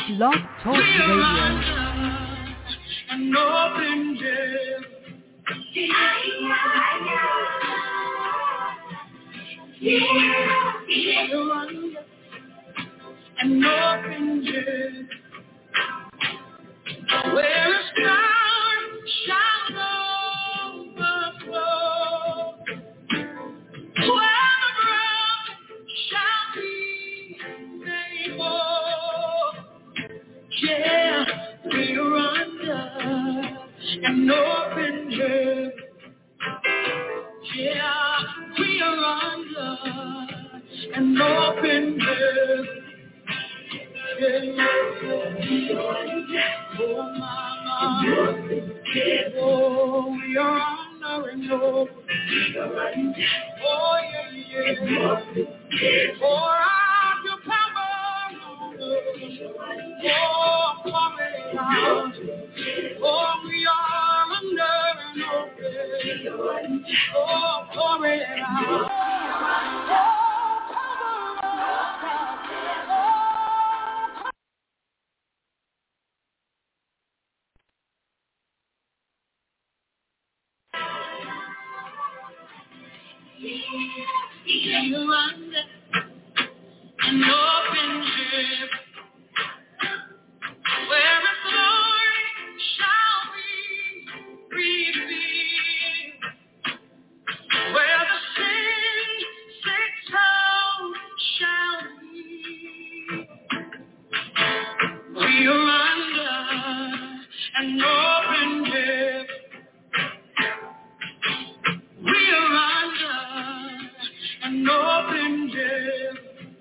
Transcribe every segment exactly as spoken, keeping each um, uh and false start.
Blog Talk Radio. An open jail. An open jail. Where a star shall overflow. Where the broken shall be made whole. Yeah, we're under an open heaven. Yeah, we are under an open heaven. Yeah, oh mama, oh we are under an open. Oh yeah, yeah. Pour out your power on us. Oh, pour it out. Oh, we are under an open. Oh, pour it out. Oh, cover us. Oh, you're under an open heaven. Where the glory shall be revealed, where the sin sick soul shall be. We are under an open heaven. We are under an open heaven.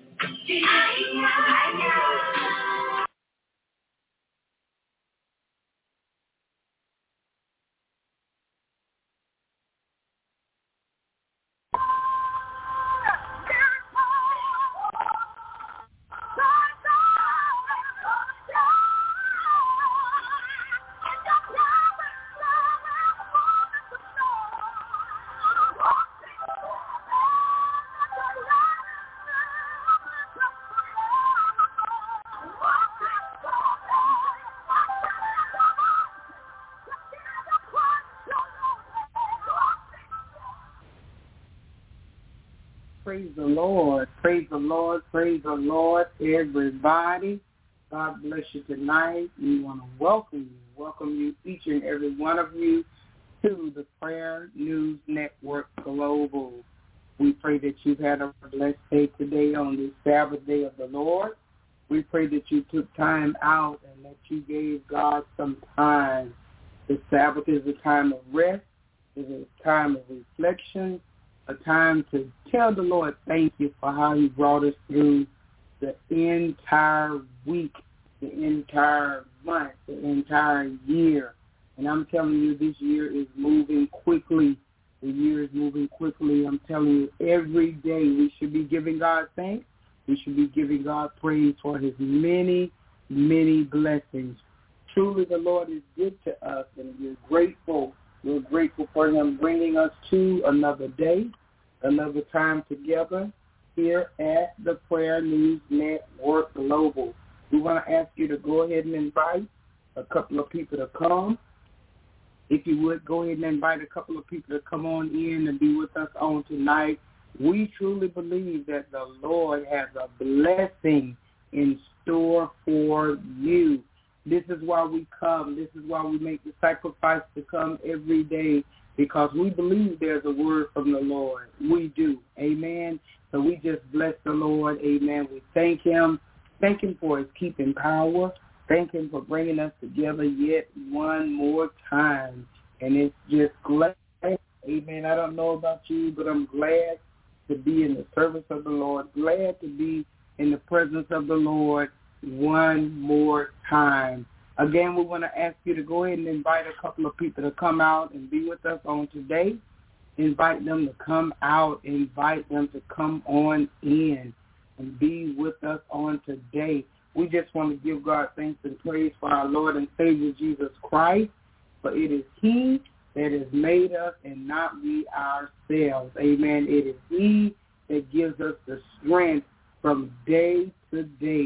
Praise the Lord. Praise the Lord. Praise the Lord, everybody. God bless you tonight. We want to welcome you, welcome you, each and every one of you, to the Prayer News Network Global. We pray that you've had a blessed day today on this Sabbath day of the Lord. We pray that you took time out and that you gave God some time. The Sabbath is a time of rest. It is a time of reflection, a time to tell the Lord thank you for how he brought us through the entire week, the entire month, the entire year. And I'm telling you, this year is moving quickly. The year is moving quickly. I'm telling you, every day we should be giving God thanks. We should be giving God praise for his many, many blessings. Truly, the Lord is good to us, and we're grateful. We're grateful for him bringing us to another day, another time together here at the Prayer News Network Global. We want to ask you to go ahead and invite a couple of people to come. If you would, go ahead and invite a couple of people to come on in and be with us on tonight. We truly believe that the Lord has a blessing in store for you. This is why we come. This is why we make the sacrifice to come every day, because we believe there's a word from the Lord. We do. Amen. So we just bless the Lord. Amen. We thank him. Thank him for his keeping power. Thank him for bringing us together yet one more time. And it's just glad. Amen. I don't know about you, but I'm glad to be in the service of the Lord. Glad to be in the presence of the Lord one more time. Again, we want to ask you to go ahead and invite a couple of people to come out and be with us on today. Invite them to come out. Invite them to come on in and be with us on today. We just want to give God thanks and praise for our Lord and Savior Jesus Christ, for it is he that has made us and not we ourselves. Amen. It is he that gives us the strength from day to day.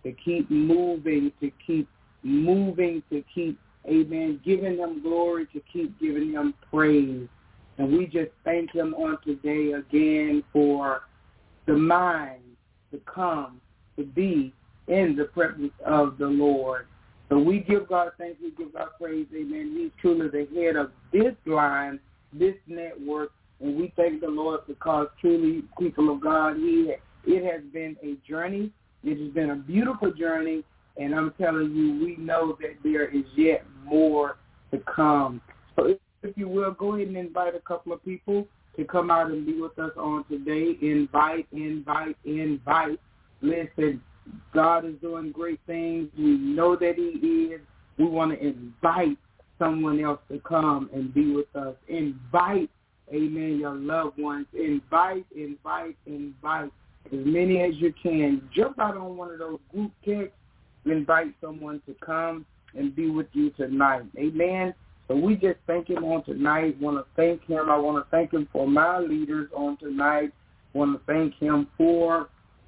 to keep moving, to keep moving, to keep, amen, giving him glory, to keep giving him praise. And we just thank him on today again for the mind to come, to be in the presence of the Lord. So we give God thanks, we give God praise, amen. He's truly the head of this line, this network, and we thank the Lord because truly, people of God, he, it has been a journey. It has been a beautiful journey, and I'm telling you, we know that there is yet more to come. So if, if you will, go ahead and invite a couple of people to come out and be with us on today. Invite, invite, invite. Listen, God is doing great things. We know that he is. We want to invite someone else to come and be with us. Invite, amen, your loved ones. Invite, invite, invite. As many as you can. Jump out on one of those group texts. Invite someone to come and be with you tonight. Amen. So we just thank him on tonight. Want to thank him. I want to thank him for my leaders on tonight. Want to thank him for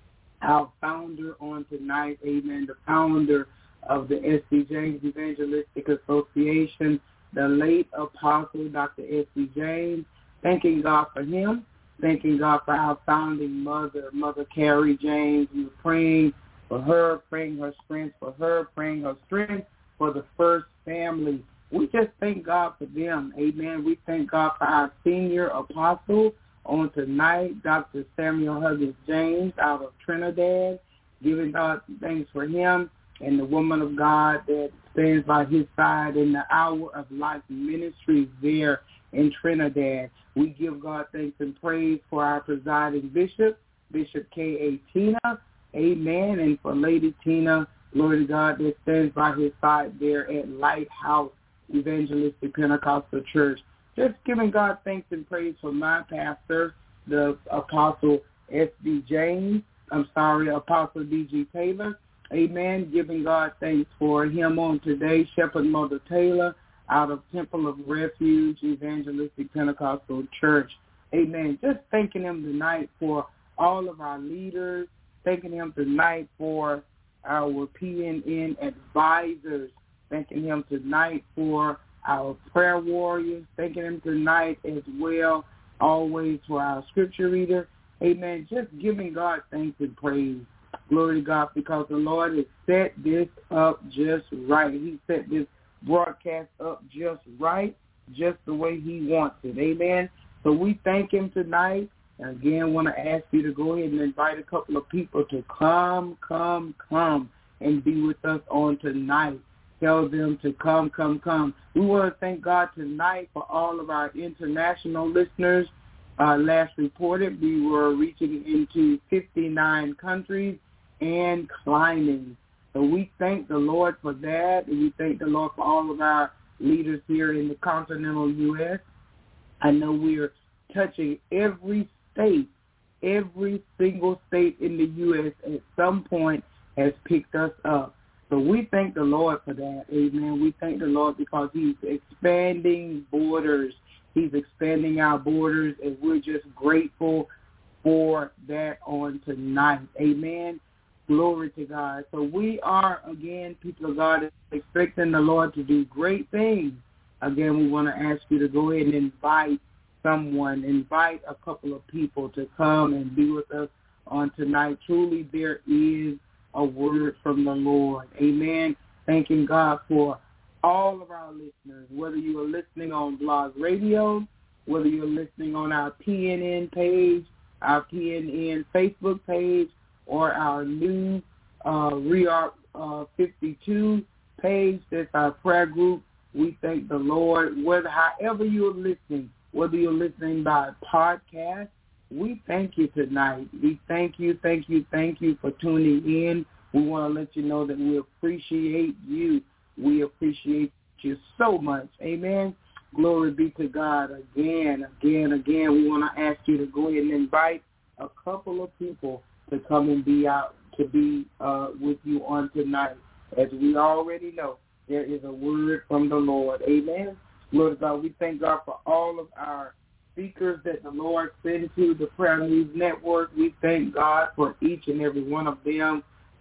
our founder on tonight. Amen. The founder of the S C James Evangelistic Association, the late Apostle Doctor S C James. Thanking God for him. Thanking God for our founding mother, Mother Carrie James. We were praying for her, praying her strength for her, praying her strength for the First Family. We just thank God for them. Amen. We thank God for our senior apostle on tonight, Doctor Samuel Huggins James out of Trinidad, giving God thanks for him and the woman of God that stands by his side in the Hour of Life Ministry there in Trinidad. We give God thanks and praise for our presiding bishop, Bishop K A. Tina, amen, and for Lady Tina, glory to God, that stands by his side there at Lighthouse Evangelistic Pentecostal Church. Just giving God thanks and praise for my pastor, the Apostle S D James, I'm sorry, Apostle D G Taylor, amen, giving God thanks for him on today, Shepherd Mother Taylor, out of Temple of Refuge Evangelistic Pentecostal Church. Amen. Just thanking him tonight for all of our leaders, thanking him tonight for our P N N advisors, thanking him tonight for our prayer warriors, thanking him tonight as well, always for our scripture reader. Amen. Just giving God thanks and praise. Glory to God, because the Lord has set this up just right. He set this broadcast up just right, just the way he wants it. Amen. So we thank him tonight. And again, want to ask you to go ahead and invite a couple of people to come, come, come and be with us on tonight. Tell them to come, come, come. We want to thank God tonight for all of our international listeners. Uh, last reported, we were reaching into fifty-nine countries and climbing. So we thank the Lord for that, and we thank the Lord for all of our leaders here in the continental U S. I know we are touching every state, every single state in the U S at some point has picked us up. So we thank the Lord for that, amen. We thank the Lord because he's expanding borders. He's expanding our borders, and we're just grateful for that on tonight, amen. Glory to God. So we are, again, people of God, expecting the Lord to do great things. Again, we want to ask you to go ahead and invite someone, invite a couple of people to come and be with us on tonight. Truly, there is a word from the Lord. Amen. Thanking God for all of our listeners, whether you are listening on Blog Radio, whether you're listening on our P N N page, our P N N Facebook page, or our new uh, Rearc uh, fifty-two page. That's our prayer group. We thank the Lord. Whether, however you're listening, whether you're listening by podcast, we thank you tonight. We thank you, thank you, thank you for tuning in. We want to let you know that we appreciate you. We appreciate you so much. Amen. Glory be to God. Again, again, again, we want to ask you to go ahead and invite a couple of people to come and be out, to be uh, with you on tonight. As we already know, there is a word from the Lord. Amen. Lord God, we thank God for all of our speakers that the Lord sent to the Prayer News Network. We thank God for each and every one of them,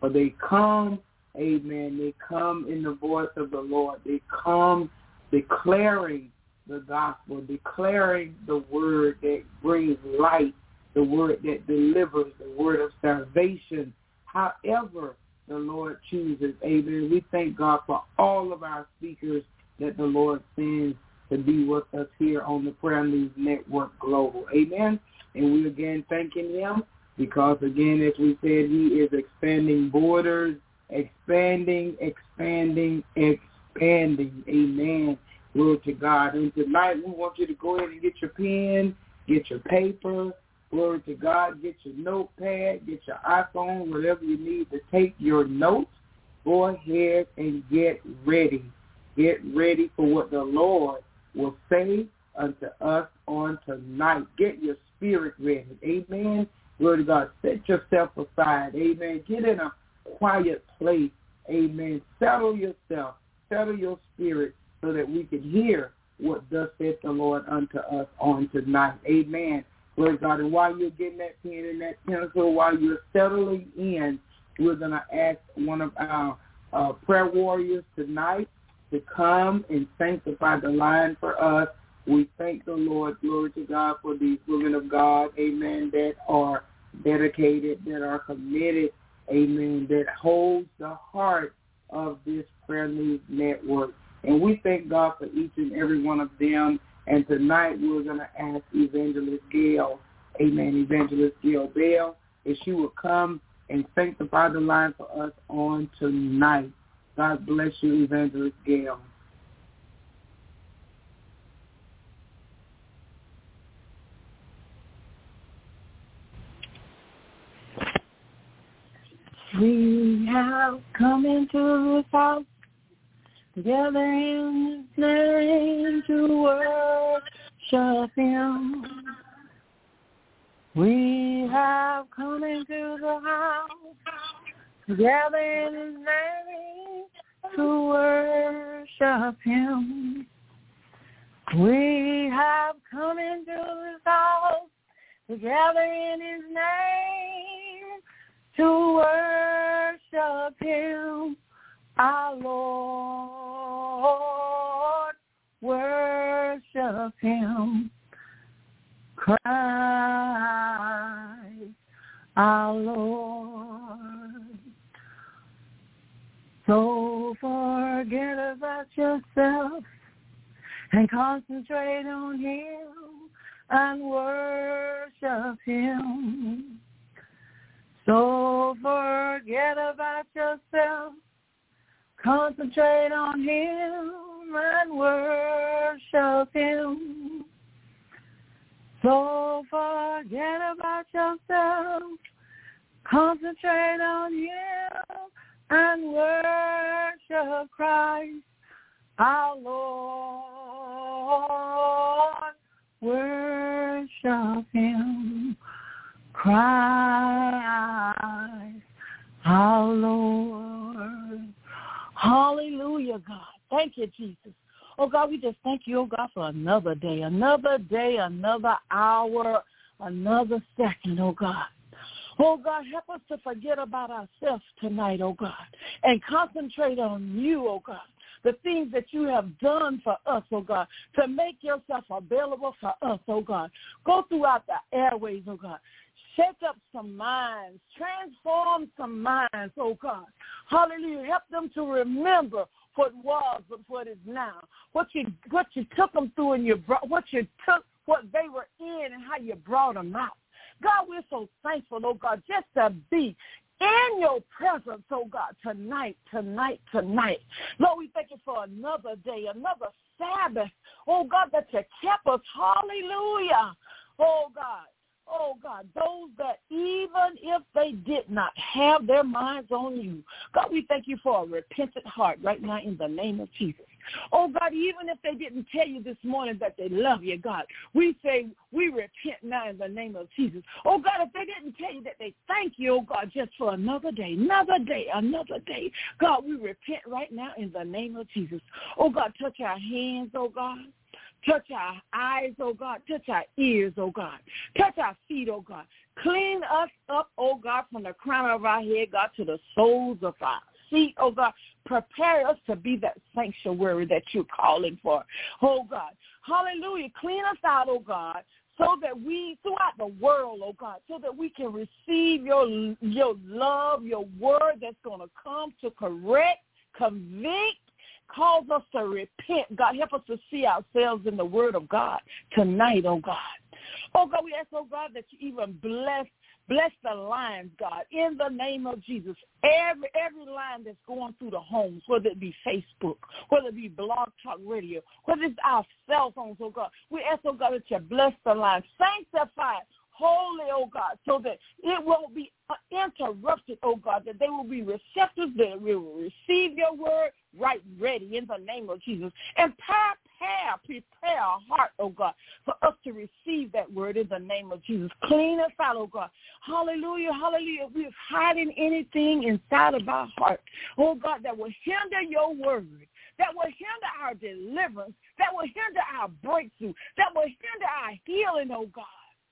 For they come, amen, they come in the voice of the Lord. They come declaring the gospel, declaring the word that brings light, the word that delivers, the word of salvation, however the Lord chooses. Amen. We thank God for all of our speakers that the Lord sends to be with us here on the Prayer News Network Global. Amen. And we again thanking him because, again, as we said, he is expanding borders, expanding, expanding, expanding. Amen. Glory to God. And tonight we want you to go ahead and get your pen, get your paper. Glory to God. Get your notepad, get your iPhone, whatever you need to take your notes. Go ahead and get ready. Get ready for what the Lord will say unto us on tonight. Get your spirit ready. Amen. Glory to God. Set yourself aside. Amen. Get in a quiet place. Amen. Settle yourself. Settle your spirit so that we can hear what thus saith the Lord unto us on tonight. Amen. Glory to God. And while you're getting that pen and that pencil, while you're settling in, we're going to ask one of our uh, prayer warriors tonight to come and sanctify the line for us. We thank the Lord, glory to God, for these women of God, amen, that are dedicated, that are committed, amen, that holds the heart of this Prayer News Network. And we thank God for each and every one of them. And tonight we're going to ask Evangelist Gail, amen, Evangelist Gail Bell, if she will come and sanctify the line for us on tonight. God bless you, Evangelist Gail. We have come into this house together in His name to worship Him. We have come into the house together in His name to worship Him. We have come into this house together in His name to worship Him, our Lord. Worship Him, Christ, our Lord. So forget about yourself and concentrate on Him and worship Him. So forget about yourself, concentrate on Him and worship Him. So forget about yourself, concentrate on Him and worship Christ, our Lord. Worship Him, Christ, our Lord. Hallelujah, God. Thank you, Jesus. Oh, God, we just thank you, oh, God, for another day, another day, another hour, another second, oh, God. Oh, God, help us to forget about ourselves tonight, oh, God, and concentrate on you, oh, God, the things that you have done for us, oh, God, to make yourself available for us, oh, God. Go throughout the airways, oh, God. Shake up some minds, transform some minds, oh, God. Hallelujah. Help them to remember what was but what is now, what you what you took them through and you brought, what you took, what they were in and how you brought them out. God, we're so thankful, oh, God, just to be in your presence, oh, God, tonight, tonight, tonight. Lord, we thank you for another day, another Sabbath, oh, God, that you kept us. Hallelujah. Oh, God. Oh, God, those that even if they did not have their minds on you, God, we thank you for a repentant heart right now in the name of Jesus. Oh, God, even if they didn't tell you this morning that they love you, God, we say we repent now in the name of Jesus. Oh, God, if they didn't tell you that they thank you, oh, God, just for another day, another day, another day, God, we repent right now in the name of Jesus. Oh, God, touch our hands, oh, God. Touch our eyes, oh God. Touch our ears, oh God. Touch our feet, oh God. Clean us up, oh God, from the crown of our head, God, to the soles of our feet, oh God. Prepare us to be that sanctuary that you're calling for, oh God. Hallelujah. Clean us out, oh God, so that we, throughout the world, oh God, so that we can receive your, your love, your word that's going to come to correct, convict, cause us to repent. God, help us to see ourselves in the word of God tonight, oh God. Oh God, we ask, oh God, that you even bless Bless the lines, God, in the name of Jesus. Every every line that's going through the homes, whether it be Facebook, whether it be Blog Talk Radio, whether it's our cell phones, oh God. We ask, oh God, that you bless the lines. Sanctify it, holy, oh God, so that it won't be interrupted, oh God, that they will be receptive, that we will receive your word right ready in the name of Jesus. And prepare, prepare our heart, oh God, for us to receive that word in the name of Jesus. Clean us out, oh God. Hallelujah, hallelujah. We're hiding anything inside of our heart, oh God, that will hinder your word, that will hinder our deliverance, that will hinder our breakthrough, that will hinder our healing, oh God.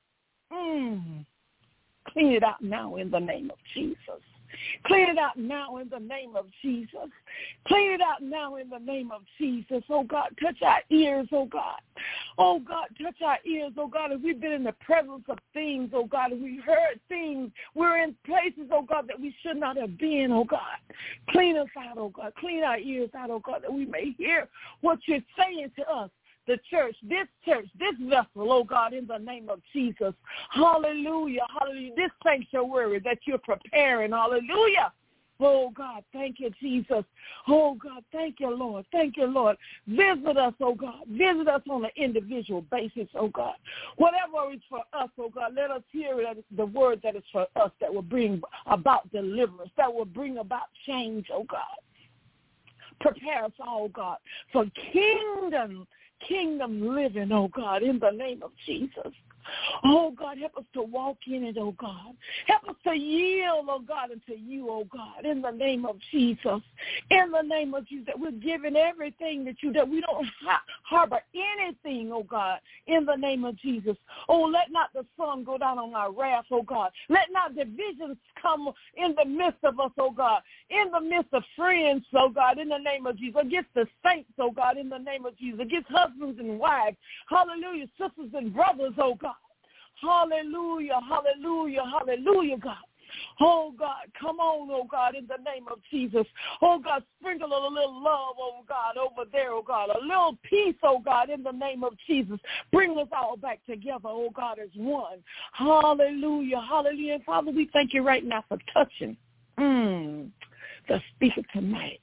Mm. Clean it out now in the name of Jesus. Clean it out now in the name of Jesus. Clean it out now in the name of Jesus. Oh, God, touch our ears, oh, God. Oh, God, touch our ears, oh, God. As we've been in the presence of things, oh, God, as we heard things, we're in places, oh, God, that we should not have been, oh, God. Clean us out, oh, God. Clean our ears out, oh, God, that we may hear what you're saying to us. The church, this church, this vessel, oh God, in the name of Jesus. Hallelujah, hallelujah. This sanctuary that you're preparing, hallelujah. Oh, God, thank you, Jesus. Oh, God, thank you, Lord. Thank you, Lord. Visit us, oh, God. Visit us on an individual basis, oh, God. Whatever is for us, oh, God, let us hear the word that is for us that will bring about deliverance, that will bring about change, oh, God. Prepare us all, God, for kingdom Kingdom living, oh God, in the name of Jesus. Oh, God, help us to walk in it, oh, God. Help us to yield, oh, God, unto you, oh, God, in the name of Jesus. In the name of Jesus, that we're giving everything that you, that we don't ha- harbor anything, oh, God, in the name of Jesus. Oh, let not the sun go down on our wrath, oh, God. Let not divisions come in the midst of us, oh, God, in the midst of friends, oh, God, in the name of Jesus, against the saints, oh, God, in the name of Jesus, against husbands and wives, hallelujah, sisters and brothers, oh, God. Hallelujah, hallelujah, hallelujah, God. Oh, God, come on, oh, God, in the name of Jesus. Oh, God, sprinkle a little love, oh, God, over there, oh, God. A little peace, oh, God, in the name of Jesus. Bring us all back together, oh, God, as one. Hallelujah, hallelujah. And, Father, we thank you right now for touching mm, the speaker tonight.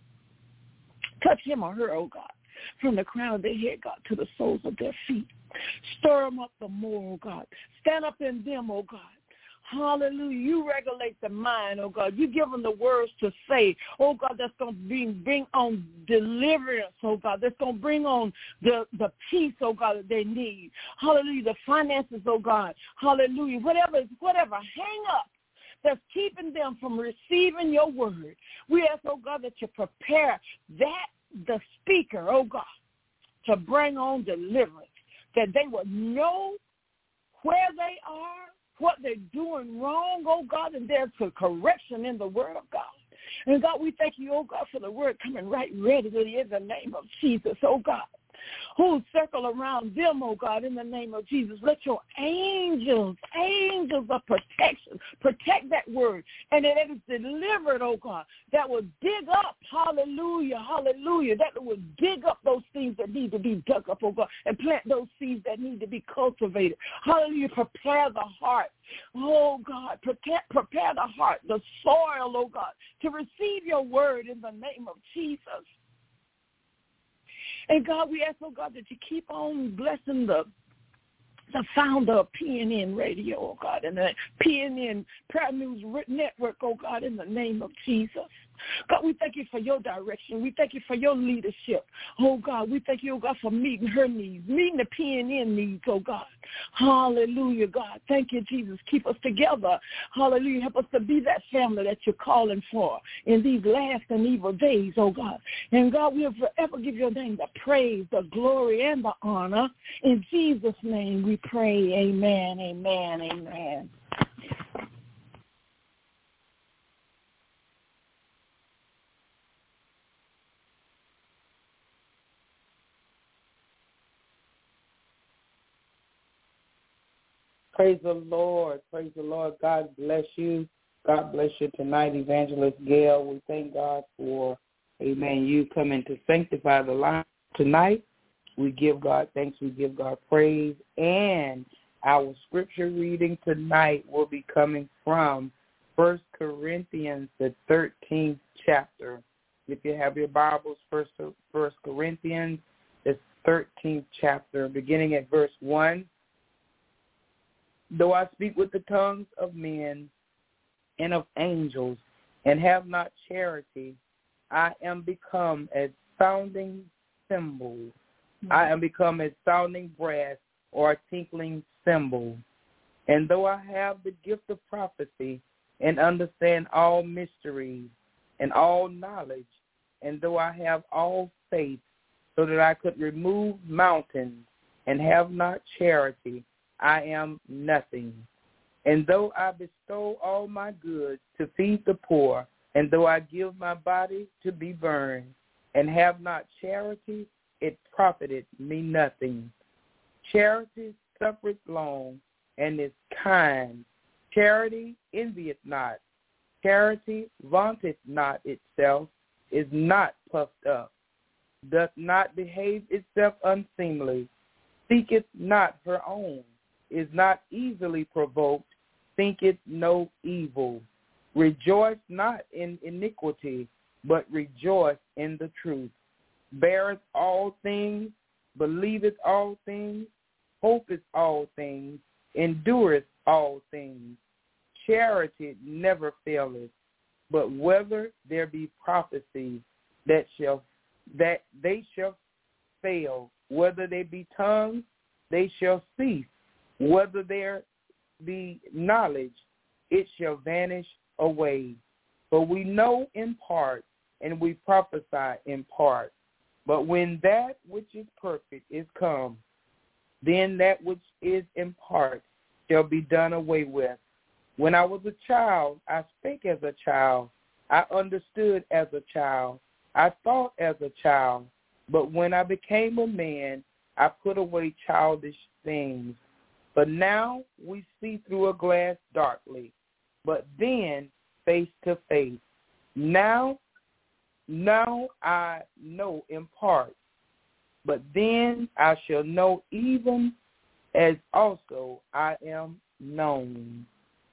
Touch him or her, oh, God, from the crown of their head, God, to the soles of their feet. Stir them up the more, oh God. Stand up in them, oh God. Hallelujah. You regulate the mind, oh God. You give them the words to say, oh God, that's going to bring, bring on deliverance, oh God. That's going to bring on the, the peace, oh God, that they need. Hallelujah. The finances, oh God. Hallelujah. Whatever, whatever hang up that's keeping them from receiving your word. We ask, oh God, that you prepare that, the speaker, oh God, to bring on deliverance, that they will know where they are, what they're doing wrong, oh God, and there's a correction in the word of God. And God, we thank you, oh God, for the word coming right readily in the name of Jesus, oh God. Who circle around them, oh God, in the name of Jesus. Let your angels, angels of protection, protect that word. And that it is delivered, oh God, that will dig up, hallelujah, hallelujah, that will dig up those things that need to be dug up, oh God, and plant those seeds that need to be cultivated. Hallelujah, prepare the heart. Oh, God, prepare, prepare the heart, the soil, oh God, to receive your word in the name of Jesus. And, God, we ask, oh, God, that you keep on blessing the the founder of P N N Radio, oh, God, and the P N N Prayer News Network, oh, God, in the name of Jesus. God, we thank you for your direction. We thank you for your leadership. Oh, God, we thank you, oh, God, for meeting her needs, meeting the P N N needs, oh, God. Hallelujah, God. Thank you, Jesus. Keep us together. Hallelujah. Help us to be that family that you're calling for in these last and evil days, oh, God. And, God, we'll forever give your name the praise, the glory, and the honor. In Jesus' name we pray. Amen, amen, amen. Praise the Lord. Praise the Lord. God bless you. God bless you tonight, Evangelist Gail. We thank God for, amen, you coming to sanctify the line tonight. We give God thanks. We give God praise. And our scripture reading tonight will be coming from First Corinthians, the thirteenth chapter. If you have your Bibles, First, First Corinthians, the thirteenth chapter, beginning at verse one. Though I speak with the tongues of men and of angels and have not charity, I am become a sounding cymbal. Mm-hmm. I am become a sounding brass or a tinkling cymbal. And though I have the gift of prophecy and understand all mysteries and all knowledge, and though I have all faith so that I could remove mountains and have not charity, I am nothing. And though I bestow all my goods to feed the poor, and though I give my body to be burned, and have not charity, it profiteth me nothing. Charity suffereth long, and is kind. Charity envieth not. Charity vaunteth not itself, is not puffed up, doth not behave itself unseemly, seeketh not her own, is not easily provoked, thinketh no evil. Rejoice not in iniquity, but rejoice in the truth. Beareth all things, believeth all things, hopeth all things, endureth all things. Charity never faileth, but whether there be prophecies that shall that they shall fail, whether they be tongues, they shall cease. Whether there be knowledge, it shall vanish away. For we know in part, and we prophesy in part. But when that which is perfect is come, then that which is in part shall be done away with. When I was a child, I spake as a child. I understood as a child. I thought as a child. But when I became a man, I put away childish things. But now we see through a glass darkly, but then face to face. Now, now I know in part, but then I shall know even as also I am known.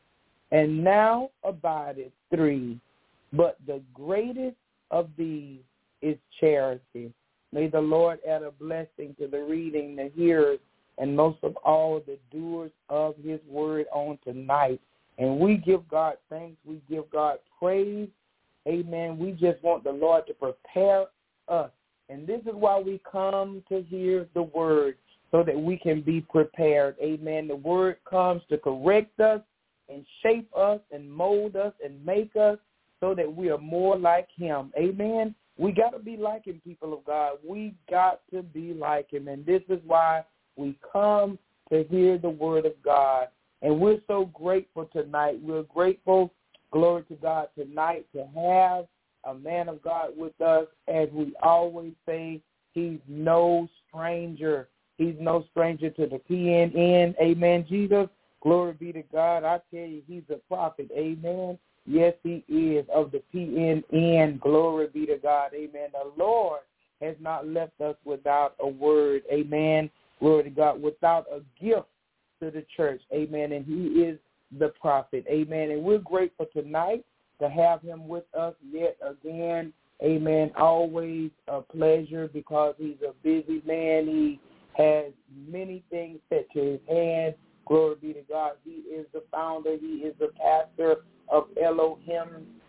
And now abideth three, but the greatest of these is charity. May the Lord add a blessing to the reading, the hearers, and most of all, the doers of his word on tonight. And we give God thanks. We give God praise. Amen. We just want the Lord to prepare us. And this is why we come to hear the word, so that we can be prepared. Amen. The word comes to correct us and shape us and mold us and make us so that we are more like him. Amen. We got to be like him, people of God. We got to be like him. And this is why we come to hear the word of God. And we're so grateful tonight. We're grateful, glory to God, tonight to have a man of God with us. As we always say, he's no stranger. He's no stranger to the P N N. Amen, Jesus. Glory be to God. I tell you, he's a prophet. Amen. Yes, he is, of the P N N. Glory be to God. Amen. The Lord has not left us without a word. Amen. Glory to God, without a gift to the church. Amen. And he is the prophet. Amen. And we're grateful tonight to have him with us yet again. Amen. Always a pleasure, because he's a busy man. He has many things set to his hand. Glory be to God. He is the founder. He is the pastor of Elohim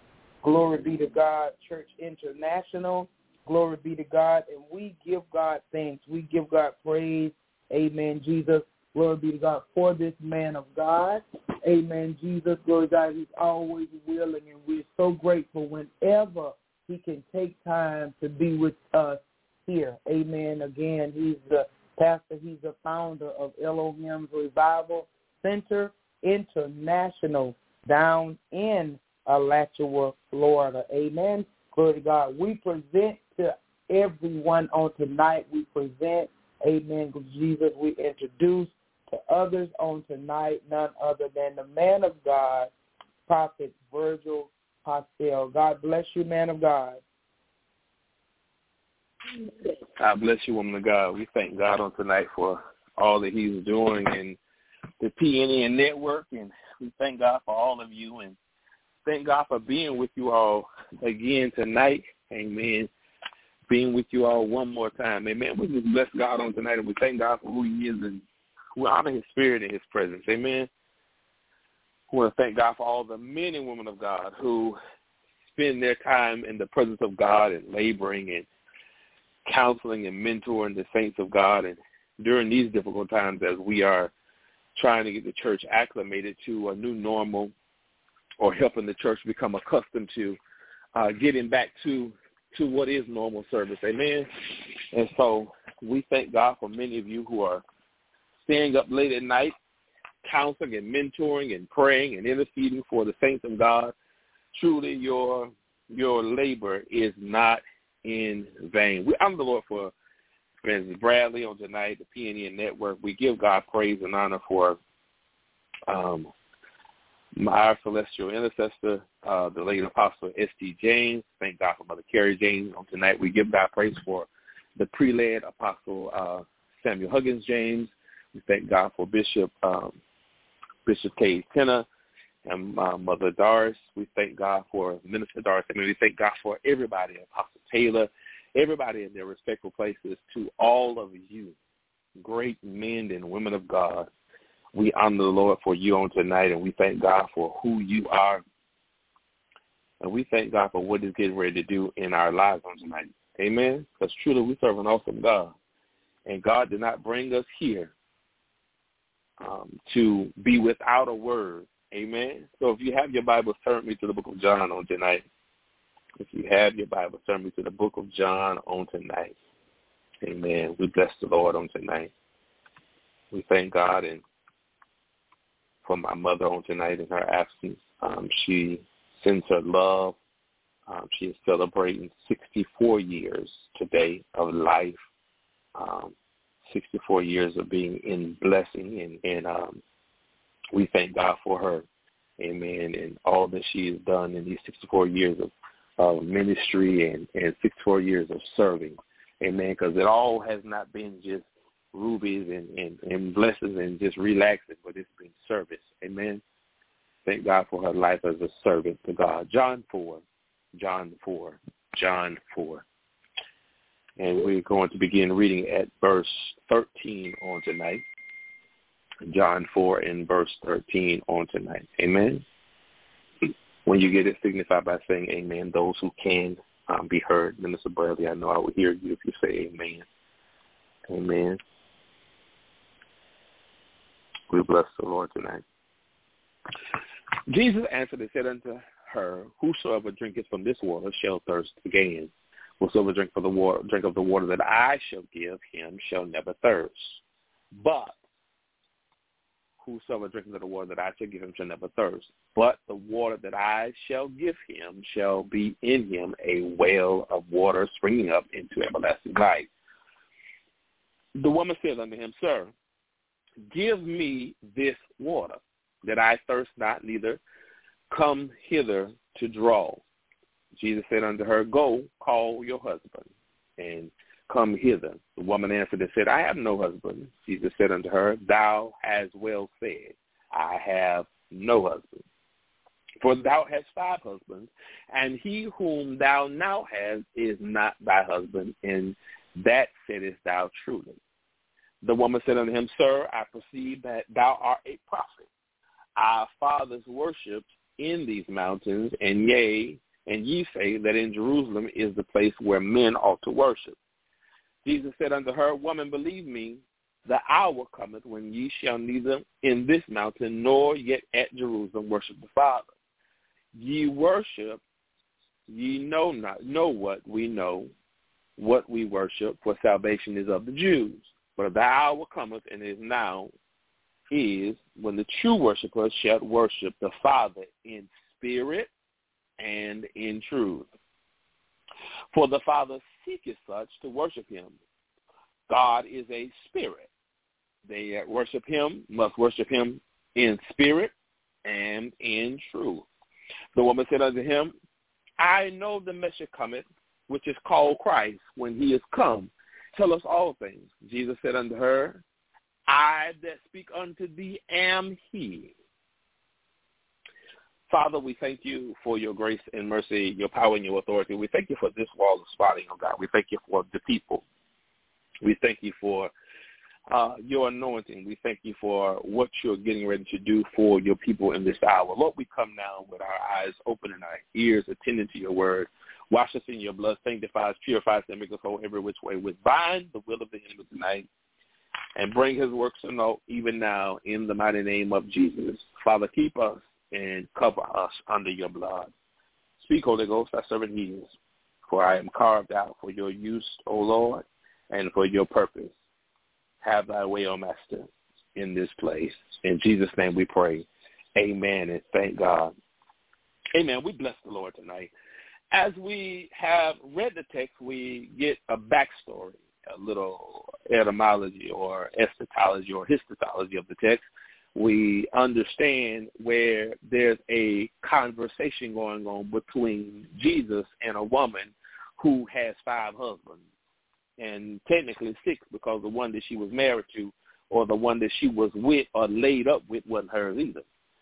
Glory be to God, Church International. Glory be to God. And we give God thanks. We give God praise. Amen, Jesus. Glory be to God for this man of God. Amen, Jesus. Glory to God. He's always willing, and we're so grateful whenever he can take time to be with us here. Amen. Again, he's the pastor. He's the founder of Elohim's Revival Center International down in Alachua, Florida. Amen. Glory to God. We present to everyone on tonight. We present, amen, Jesus. We introduce to others on tonight none other than the man of God, Prophet Virgil Postel. God bless you, man of God. God bless you, woman of God. We thank God on tonight for all that he's doing in the P N N network, and we thank God for all of you, and thank God for being with you all again tonight. Amen. Being with you all one more time. Amen. We just bless God on tonight, and we thank God for who he is, and we honor his spirit and his presence. Amen. We want to thank God for all the men and women of God who spend their time in the presence of God and laboring and counseling and mentoring the saints of God. And during these difficult times as we are trying to get the church acclimated to a new normal, or helping the church become accustomed to uh, getting back to to what is normal service. Amen. And so we thank God for many of you who are staying up late at night, counseling and mentoring and praying and interceding for the saints of God. Truly, your your labor is not in vain. We honor the Lord for Francis Bradley on tonight, the P N N Network. We give God praise and honor for um, our celestial intercessor, uh, the late Apostle S T James. Thank God for Mother Carrie James on tonight. We give God praise for the pre-led Apostle uh, Samuel Huggins James. We thank God for Bishop um, Bishop K. Tenna and uh, Mother Doris. We thank God for Minister Doris. I mean, we thank God for everybody, Apostle Taylor, everybody in their respectful places. To all of you, great men and women of God, we honor the Lord for you on tonight, and we thank God for who you are. And we thank God for what he's getting ready to do in our lives on tonight. Amen? Because truly we serve an awesome God. And God did not bring us here um, to be without a word. Amen? So if you have your Bible, turn me to the book of John on tonight. If you have your Bible, turn me to the book of John on tonight. Amen. We bless the Lord on tonight. We thank God and for my mother on tonight in her absence. Um, she sends her love. Um, she is celebrating sixty-four years today of life, um, sixty-four years of being in blessing, and, and um, we thank God for her. Amen. And all that she has done in these sixty-four years of uh, ministry and, and sixty-four years of serving. Amen. Because it all has not been just rubies and, and, and blessings and just relaxing, but it's been service. Amen. Thank God for her life as a servant to God. John four, John four, John four. And we're going to begin reading at verse thirteen on tonight. John four and verse thirteen on tonight. Amen. When you get it, signify by saying amen. Those who can um, be heard. Minister Bradley, I know I will hear you if you say amen. Amen. We bless the Lord tonight. Jesus answered and said unto her, whosoever drinketh from this water shall thirst again. Whosoever drink for the water, drink of the water that I shall give him shall never thirst. But whosoever drinketh of the water that I shall give him shall never thirst. But the water that I shall give him shall be in him a well of water springing up into everlasting life. The woman said unto him, Sir, give me this water, that I thirst not, neither come hither to draw. Jesus said unto her, Go, call your husband, and come hither. The woman answered and said, I have no husband. Jesus said unto her, Thou hast well said, I have no husband. For thou hast five husbands, and he whom thou now hast is not thy husband, and that saidest thou truly. The woman said unto him, Sir, I perceive that thou art a prophet. Our fathers worshipped in these mountains, and yea, and ye say that in Jerusalem is the place where men ought to worship. Jesus said unto her, Woman, believe me, the hour cometh when ye shall neither in this mountain nor yet at Jerusalem worship the Father. Ye worship, ye know not, know what we know, what we worship, for salvation is of the Jews. But the hour cometh, and is now, is when the true worshipers shall worship the Father in spirit and in truth. For the Father seeketh such to worship him. God is a spirit. They that worship him must worship him in spirit and in truth. The woman said unto him, I know the Messiah cometh, which is called Christ. When he is come, tell us all things. Jesus said unto her, I that speak unto thee am he. Father, we thank you for your grace and mercy, your power and your authority. We thank you for this wall of spotting, oh God. We thank you for the people. We thank you for uh, your anointing. We thank you for what you're getting ready to do for your people in this hour. Lord, we come now with our eyes open and our ears attending to your word. Wash us in your blood, sanctify us, purify us, and make us whole every which way. We bind the will of the enemy tonight and bring his works to naught even now in the mighty name of Jesus. Father, keep us and cover us under your blood. Speak, Holy Ghost, thy servant hears, for I am carved out for your use, O Lord, and for your purpose. Have thy way, O Master, in this place. In Jesus' name we pray. Amen, and thank God. Amen. We bless the Lord tonight. As we have read the text, we get a backstory, a little etymology or eschatology or histology of the text. We understand where there's a conversation going on between Jesus and a woman who has five husbands, and technically six, because the one that she was married to or the one that she was with or laid up with wasn't hers either.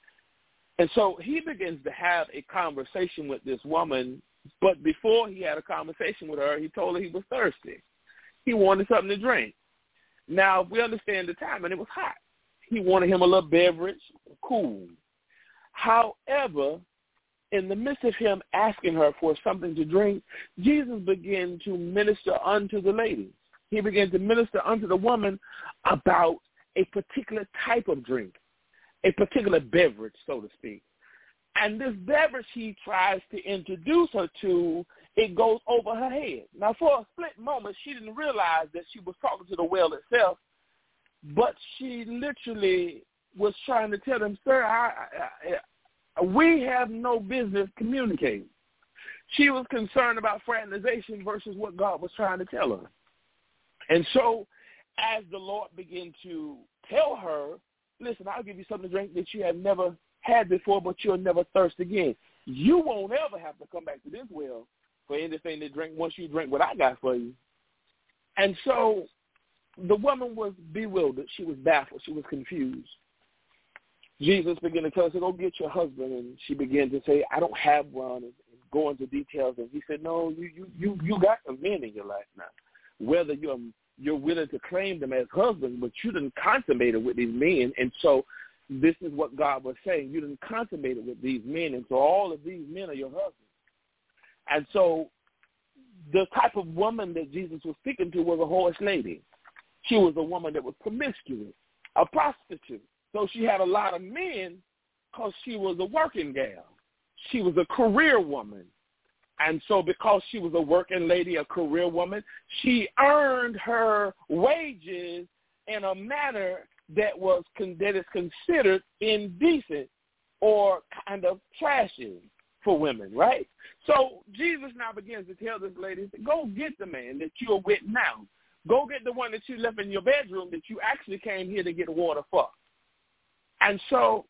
And so he begins to have a conversation with this woman, but before he had a conversation with her, he told her he was thirsty. He wanted something to drink. Now, if we understand the time, and it was hot, he wanted him a little beverage, cool. However, in the midst of him asking her for something to drink, Jesus began to minister unto the lady. He began to minister unto the woman about a particular type of drink, a particular beverage, so to speak. And this beverage he tries to introduce her to, it goes over her head. Now, for a split moment, she didn't realize that she was talking to the well itself, but she literally was trying to tell him, sir, I, I, I, we have no business communicating. She was concerned about fraternization versus what God was trying to tell her. And so as the Lord began to tell her, listen, I'll give you something to drink that you have never had before, but you'll never thirst again. You won't ever have to come back to this well for anything to drink once you drink what I got for you. And so the woman was bewildered. She was baffled. She was confused. Jesus began to tell her, go get your husband. And she began to say, I don't have one, and, and go into details. And he said, no, you you you, you got some men in your life now. Whether you're, you're willing to claim them as husbands, but you didn't consummate it with these men. And so this is what God was saying. You didn't consummate it with these men. And so all of these men are your husbands. And so the type of woman that Jesus was speaking to was a whorish lady. She was a woman that was promiscuous, a prostitute. So she had a lot of men because she was a working gal. She was a career woman. And so because she was a working lady, a career woman, she earned her wages in a manner that was that is considered indecent or kind of trashy for women, right? So Jesus now begins to tell this lady, go get the man that you're with now. Go get the one that you left in your bedroom that you actually came here to get water for. And so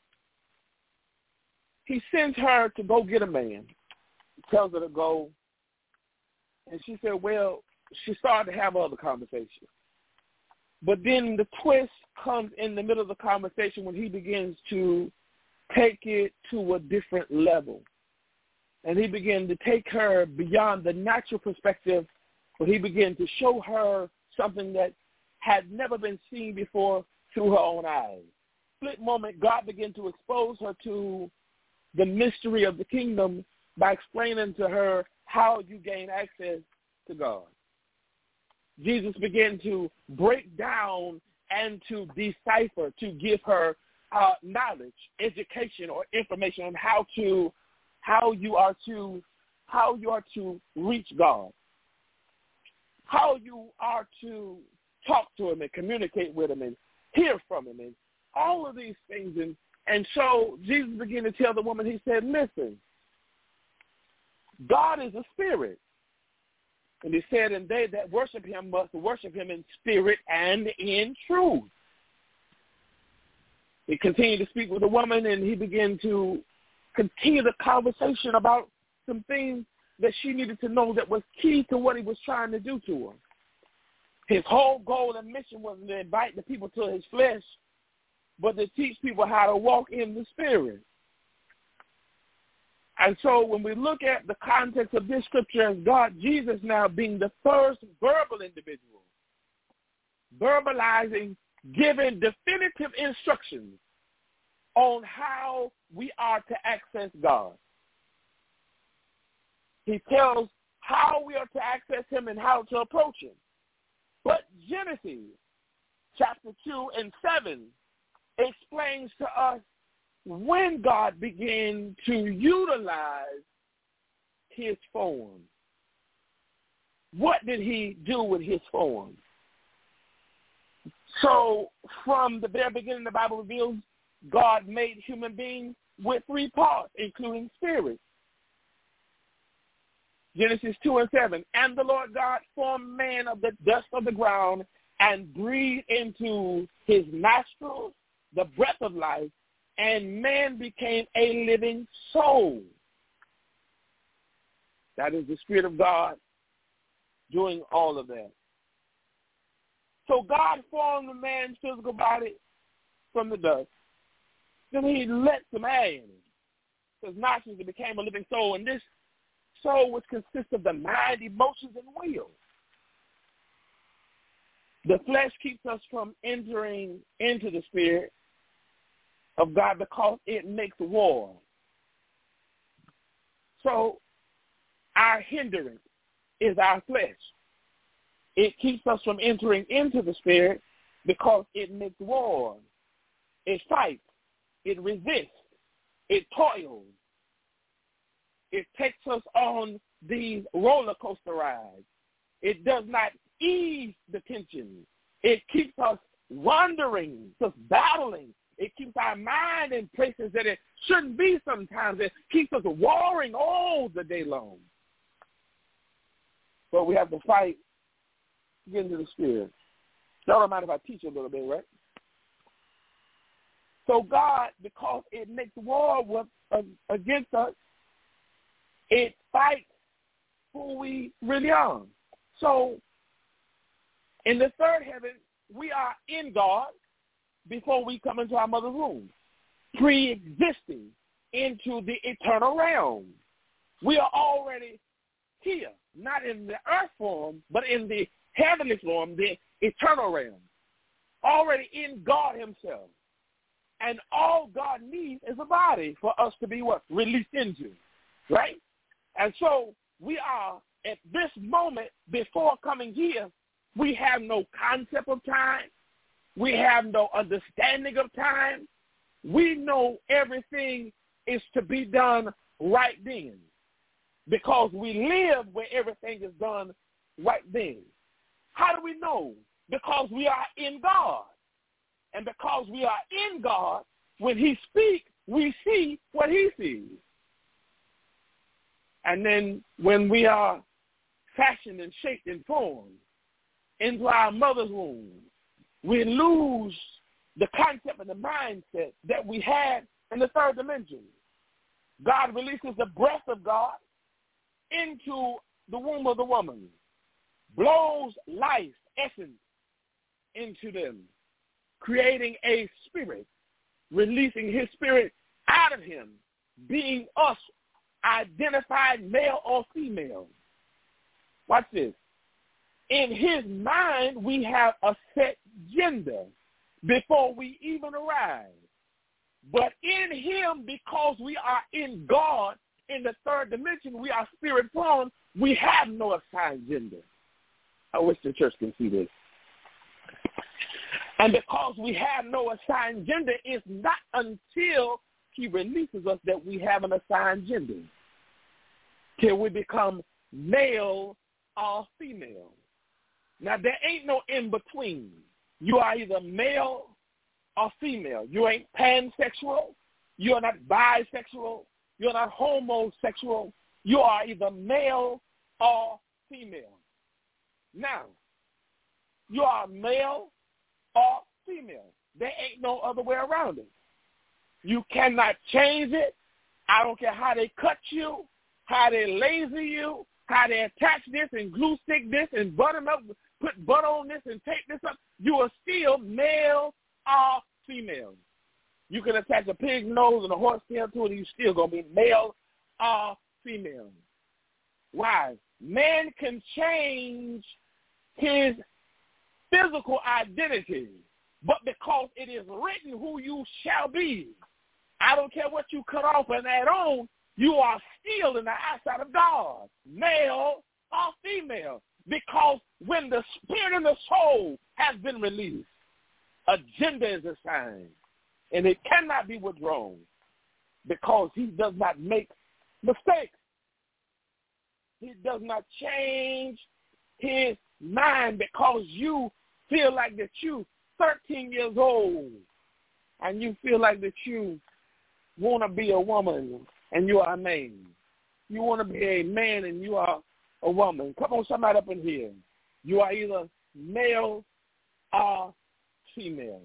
he sends her to go get a man, tells her to go. And she said, well, she started to have other conversations. But then the twist comes in the middle of the conversation when he begins to take it to a different level. And he began to take her beyond the natural perspective, but he began to show her something that had never been seen before through her own eyes. Split moment, God began to expose her to the mystery of the kingdom by explaining to her how you gain access to God. Jesus began to break down and to decipher, to give her uh, knowledge, education, or information on how to, how you are to, how you are to reach God, how you are to talk to Him and communicate with Him and hear from Him, and all of these things. And and so Jesus began to tell the woman. He said, "Listen, God is a spirit." And he said, and they that worship Him must worship Him in spirit and in truth. He continued to speak with the woman, and he began to continue the conversation about some things that she needed to know that was key to what he was trying to do to her. His whole goal and mission wasn't to invite the people to his flesh, but to teach people how to walk in the spirit. And so when we look at the context of this scripture as God, Jesus now being the first verbal individual, verbalizing, giving definitive instructions on how we are to access God. He tells how we are to access Him and how to approach Him. But Genesis chapter two and seven explains to us when God began to utilize His form. What did He do with His form? So from the very beginning, the Bible reveals God made human beings with three parts, including spirit. Genesis two and seven, and the Lord God formed man of the dust of the ground and breathed into his nostrils the breath of life, and man became a living soul. That is the Spirit of God doing all of that. So God formed the man's physical body from the dust. Then He let some air in his nostrils, and became a living soul. And this soul, which consists of the mind, emotions, and will. The flesh keeps us from entering into the Spirit of God because it makes war. So our hindrance is our flesh. It keeps us from entering into the Spirit because it makes war. It fights. It resists. It toils. It takes us on these roller coaster rides. It does not ease the tension. It keeps us wandering, just battling. It keeps our mind in places that it shouldn't be sometimes. It keeps us warring all the day long. But we have to fight to get into the Spirit. Y'all don't mind if I teach a little bit, right? So God, because it makes war with, uh, against us, it fights who we really are. So in the third heaven, we are in God before we come into our mother's womb, pre-existing into the eternal realm. We are already here, not in the earth form, but in the heavenly form, the eternal realm, already in God Himself. And all God needs is a body for us to be what? Released into, right? And so we are, at this moment, before coming here, we have no concept of time. We have no understanding of time. We know everything is to be done right then because we live where everything is done right then. How do we know? Because we are in God. And because we are in God, when He speaks, we see what He sees. And then when we are fashioned and shaped and formed into our mother's womb, we lose the concept and the mindset that we had in the third dimension. God releases the breath of God into the womb of the woman, blows life, essence, into them, creating a spirit, releasing His spirit out of him, being us, identified male or female. Watch this. In His mind, we have a set gender before we even arrive. But in Him, because we are in God, in the third dimension, we are spirit form. We have no assigned gender. I wish the church can see this. And because we have no assigned gender, it's not until he releases us that we have an assigned gender. Till we become male or female. Now, there ain't no in-between. You are either male or female. You ain't pansexual. You are not bisexual. You are not homosexual. You are either male or female. Now, you are male or female. There ain't no other way around it. You cannot change it. I don't care how they cut you, how they laser you, how they attach this and glue stick this and butter up, put butter on this and tape this up. You are still male or female. You can attach a pig's nose and a horse tail to it, and you're still going to be male or female. Why? Man can change his physical identity, but because it is written who you shall be, I don't care what you cut off and add on, you are still in the eyesight of God, male or female, because when the spirit and the soul has been released, a gender is assigned, and it cannot be withdrawn because he does not make mistakes. He does not change his mind because you feel like that you thirteen years old and you feel like that you want to be a woman and you are a man. You want to be a man and you are a woman. Come on, somebody up in here. You are either male or female.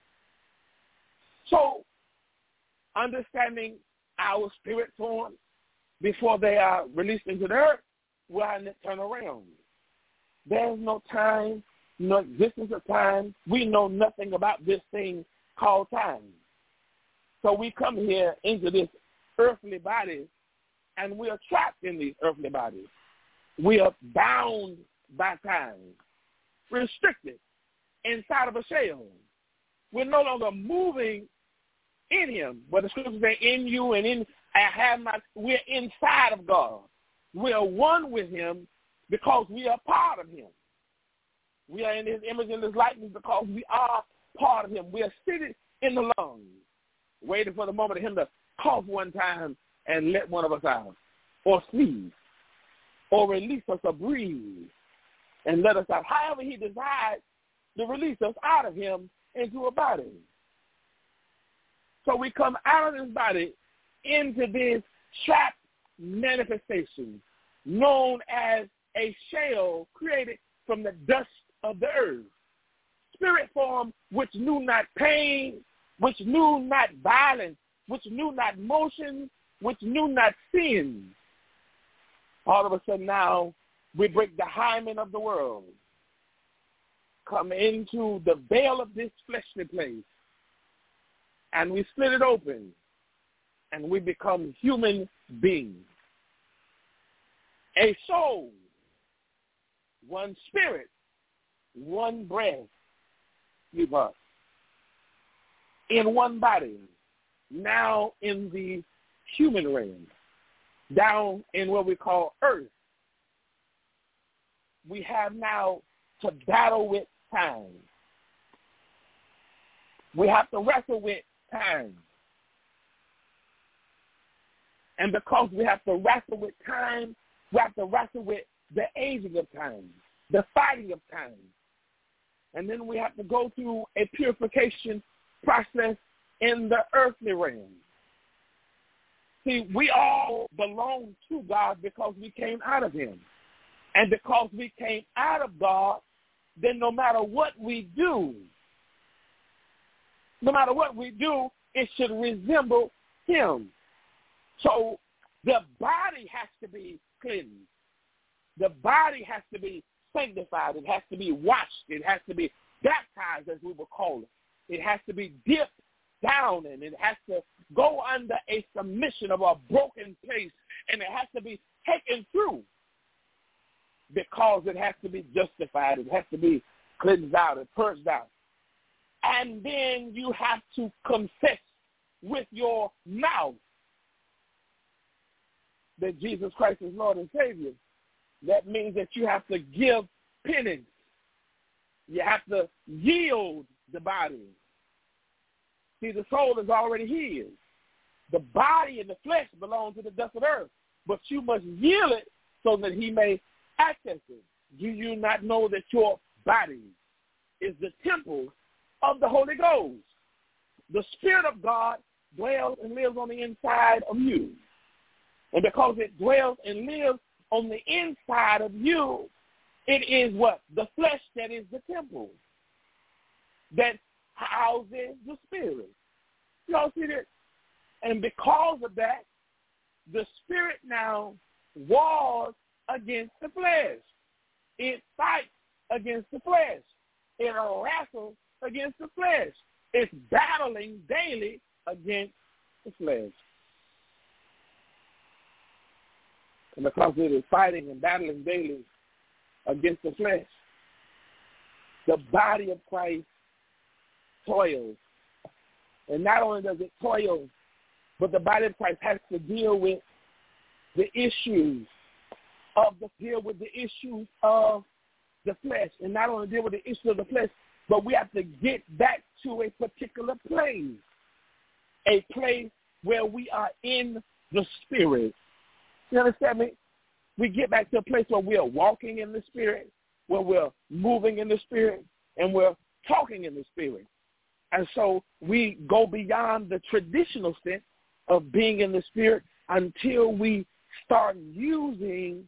So, understanding our spirit form before they are released into the earth, we're having to turn around. There's no time, no existence of time. We know nothing about this thing called time. So we come here into this earthly body, and we are trapped in these earthly bodies. We are bound by time, restricted inside of a shell. We're no longer moving in him, but the scriptures say in you and in I have my, we're inside of God. We are one with him because we are part of him. We are in his image and his likeness because we are part of him. We are seated in the lungs, waiting for the moment of him to cough one time and let one of us out, or sneeze, or release us or breathe and let us out. However he decides to release us out of him into a body. So we come out of this body into this trapped manifestation known as a shell created from the dust of the earth. Spirit form which knew not pain, which knew not violence, which knew not motion, which knew not sin. All of a sudden now we break the hymen of the world, come into the veil of this fleshly place, and we split it open, and we become human beings. A soul, one spirit, one breath, give us. In one body, now in the human realm, down in what we call earth, we have now to battle with time. We have to wrestle with time. And because we have to wrestle with time, we have to wrestle with the aging of time, the fighting of time. And then we have to go through a purification process in the earthly realm. See, we all belong to God because we came out of him. And because we came out of God, then no matter what we do, no matter what we do, it should resemble him. So the body has to be cleansed. The body has to be sanctified. It has to be washed. It has to be baptized, as we will call it. It has to be dipped down, and it has to go under a submission of a broken place, and it has to be taken through because it has to be justified. It has to be cleansed out and purged out. And then you have to confess with your mouth that Jesus Christ is Lord and Savior, that means that you have to give penance. You have to yield the body. See, the soul is already his. The body and the flesh belong to the dust of earth, but you must yield it so that he may access it. Do you not know that your body is the temple of the Holy Ghost? The Spirit of God dwells and lives on the inside of you. And because it dwells and lives on the inside of you, it is what? The flesh that is the temple that houses the Spirit. You all see that? And because of that, the Spirit now wars against the flesh. It fights against the flesh. It wrestles against the flesh. It's battling daily against the flesh. And because it is fighting and battling daily against the flesh, the body of Christ toils. And not only does it toil, but the body of Christ has to deal with the issues of the deal with the issues of the flesh. And not only deal with the issue of the flesh, but we have to get back to a particular place. A place where we are in the Spirit. You understand me? We get back to a place where we are walking in the Spirit, where we're moving in the Spirit, and we're talking in the Spirit. And so we go beyond the traditional sense of being in the Spirit until we start using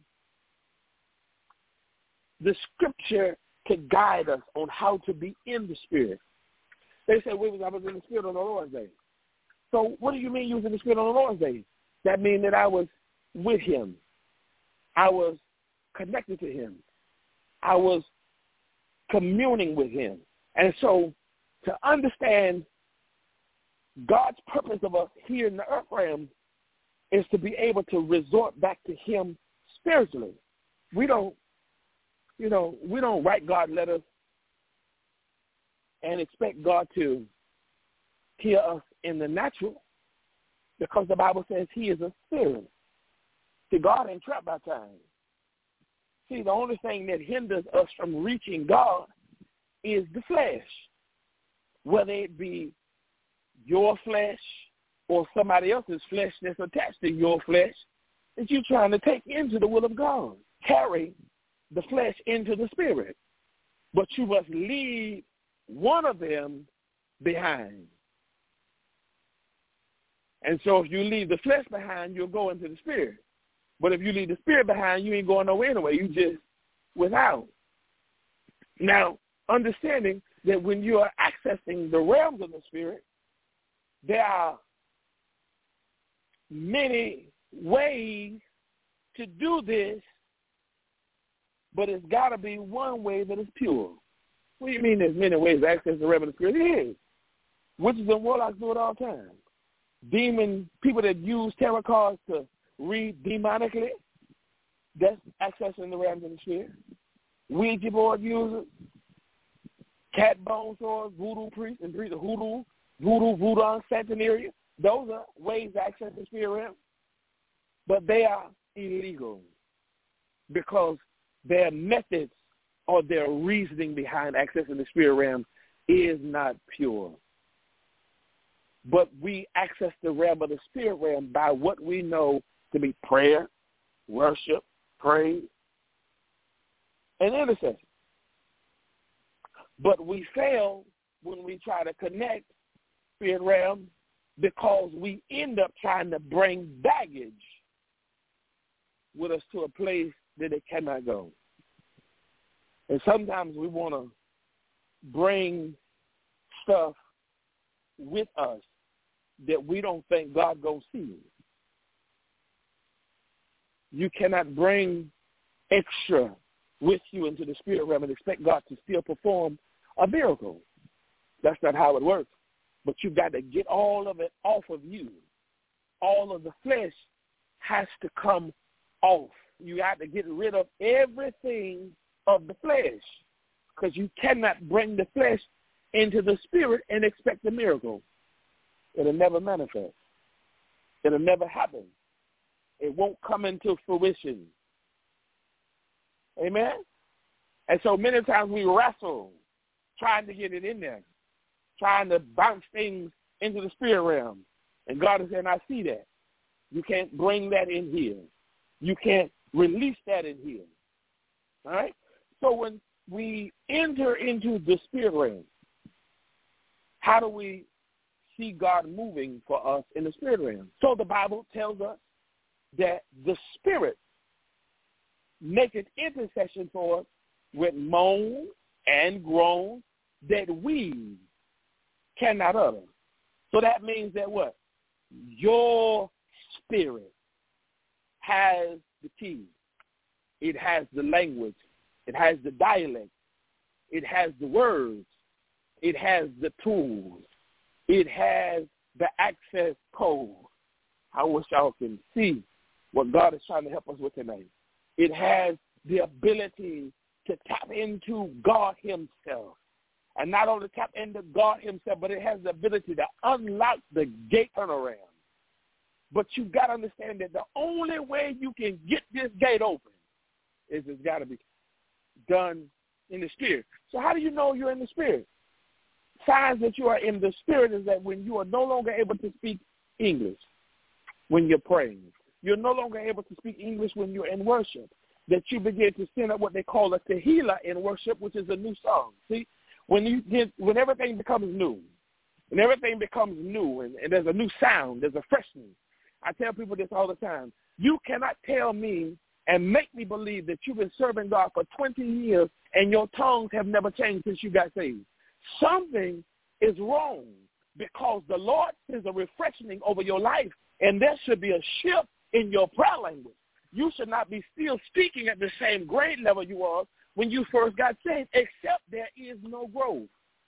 the Scripture to guide us on how to be in the Spirit. They say, well, I was in the Spirit on the Lord's Day. So what do you mean using the Spirit on the Lord's Day? That means that I was with him. I was connected to him. I was communing with him. And so to understand God's purpose of us here in the earth realm is to be able to resort back to him spiritually. We don't, you know, we don't write God letters and expect God to hear us in the natural, because the Bible says he is a spirit. See, God ain't trapped by time. See, the only thing that hinders us from reaching God is the flesh, whether it be your flesh or somebody else's flesh that's attached to your flesh that you're trying to take into the will of God. Carry the flesh into the Spirit, but you must leave one of them behind. And so if you leave the flesh behind, you'll go into the Spirit. But if you leave the Spirit behind, you ain't going nowhere anyway. You just without. Now, understanding that when you are accessing the realms of the Spirit, there are many ways to do this, but it's got to be one way that is pure. What do you mean there's many ways to access the realm of the Spirit? It is. Witches and warlocks do it all the time. Demon, people that use tarot cards to read demonically, that's accessing the realms of the Spirit. Ouija board users, cat bone swords, voodoo priests and priests of hoodoo, voodoo, voodoo, Santeria, those are ways to access the spirit realm. But they are illegal because their methods or their reasoning behind accessing the spirit realm is not pure. But we access the realm of the spirit realm by what we know to be prayer, worship, praise, and intercession. But we fail when we try to connect spirit realm because we end up trying to bring baggage with us to a place that it cannot go. And sometimes we want to bring stuff with us that we don't think God goes see. You cannot bring extra with you into the spirit realm and expect God to still perform a miracle. That's not how it works. But you've got to get all of it off of you. All of the flesh has to come off. You have to get rid of everything of the flesh because you cannot bring the flesh into the spirit and expect a miracle. It'll never manifest. It'll never happen. it won't come into fruition. Amen? And so many times we wrestle trying to get it in there, trying to bounce things into the spirit realm. And God is saying, I see that. You can't bring that in here. You can't release that in here. All right? So when we enter into the spirit realm, how do we see God moving for us in the spirit realm? So the Bible tells us that the Spirit maketh intercession for us with moan and groan that we cannot utter. So that means that what? Your spirit has the key. It has the language. It has the dialect. It has the words. It has the tools. It has the access code. I wish y'all can see what God is trying to help us with tonight. It has the ability to tap into God himself. And not only tap into God himself, but it has the ability to unlock the gate turnaround. But you've got to understand that the only way you can get this gate open is it's got to be done in the spirit. So how do you know you're in the spirit? Signs that you are in the spirit is that when you are no longer able to speak English when you're praying, you're no longer able to speak English when you're in worship, that you begin to send up what they call a tehillah in worship, which is a new song. See, when you get, when everything becomes new, when everything becomes new and, and there's a new sound, there's a freshness. I tell people this all the time. You cannot tell me and make me believe that you've been serving God for twenty years and your tongues have never changed since you got saved. Something is wrong because the Lord is a refreshing over your life, and there should be a shift in your prayer language. You should not be still speaking at the same grade level you were when you first got saved, except there is no growth.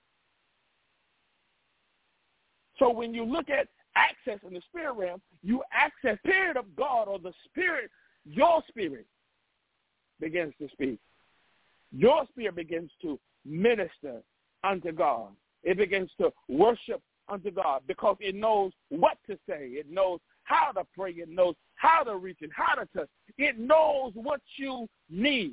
So when you look at access in the spirit realm, you access the Spirit of God, or the Spirit, your spirit begins to speak. Your spirit begins to minister unto God. It begins to worship unto God because it knows what to say. It knows how to pray. It knows how to reach and how to touch. It knows what you need.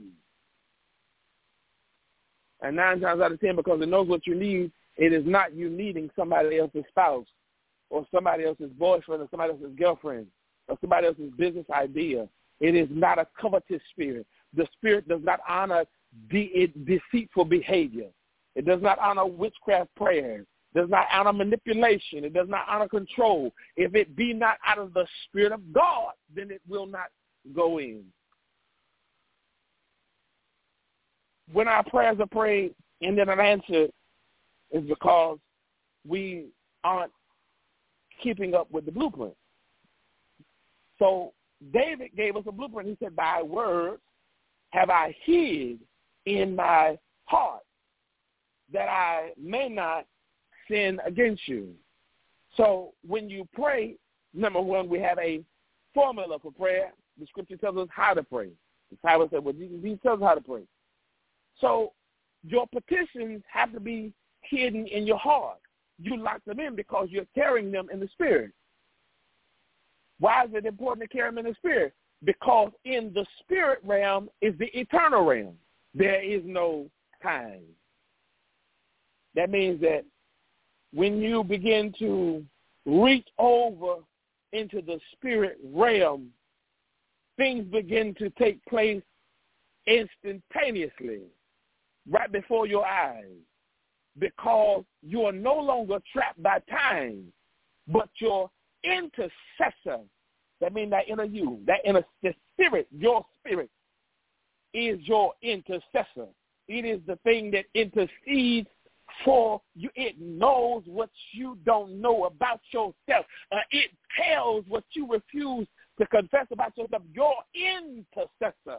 And nine times out of ten, because it knows what you need, it is not you needing somebody else's spouse or somebody else's boyfriend or somebody else's girlfriend or somebody else's business idea. It is not a covetous spirit. The spirit does not honor de- deceitful behavior. It does not honor witchcraft prayers. It does not honor manipulation. It does not honor control. If it be not out of the Spirit of God, then it will not go in. When our prayers are prayed and then unanswered, is because we aren't keeping up with the blueprint. So David gave us a blueprint. He said, thy words have I hid in my heart, that I may not sin against you. So when you pray, number one, we have a formula for prayer. The scripture tells us how to pray. The Bible said, well, Jesus tells us how to pray. So your petitions have to be hidden in your heart. You lock them in because you're carrying them in the spirit. Why is it important to carry them in the spirit? Because in the spirit realm is the eternal realm. There is no time. That means that when you begin to reach over into the spirit realm, things begin to take place instantaneously, right before your eyes, because you are no longer trapped by time, but your intercessor, that means that inner you, that inner the spirit, your spirit, is your intercessor. It is the thing that intercedes for you. It knows what you don't know about yourself. Uh, it tells what you refuse to confess about yourself. Your intercessor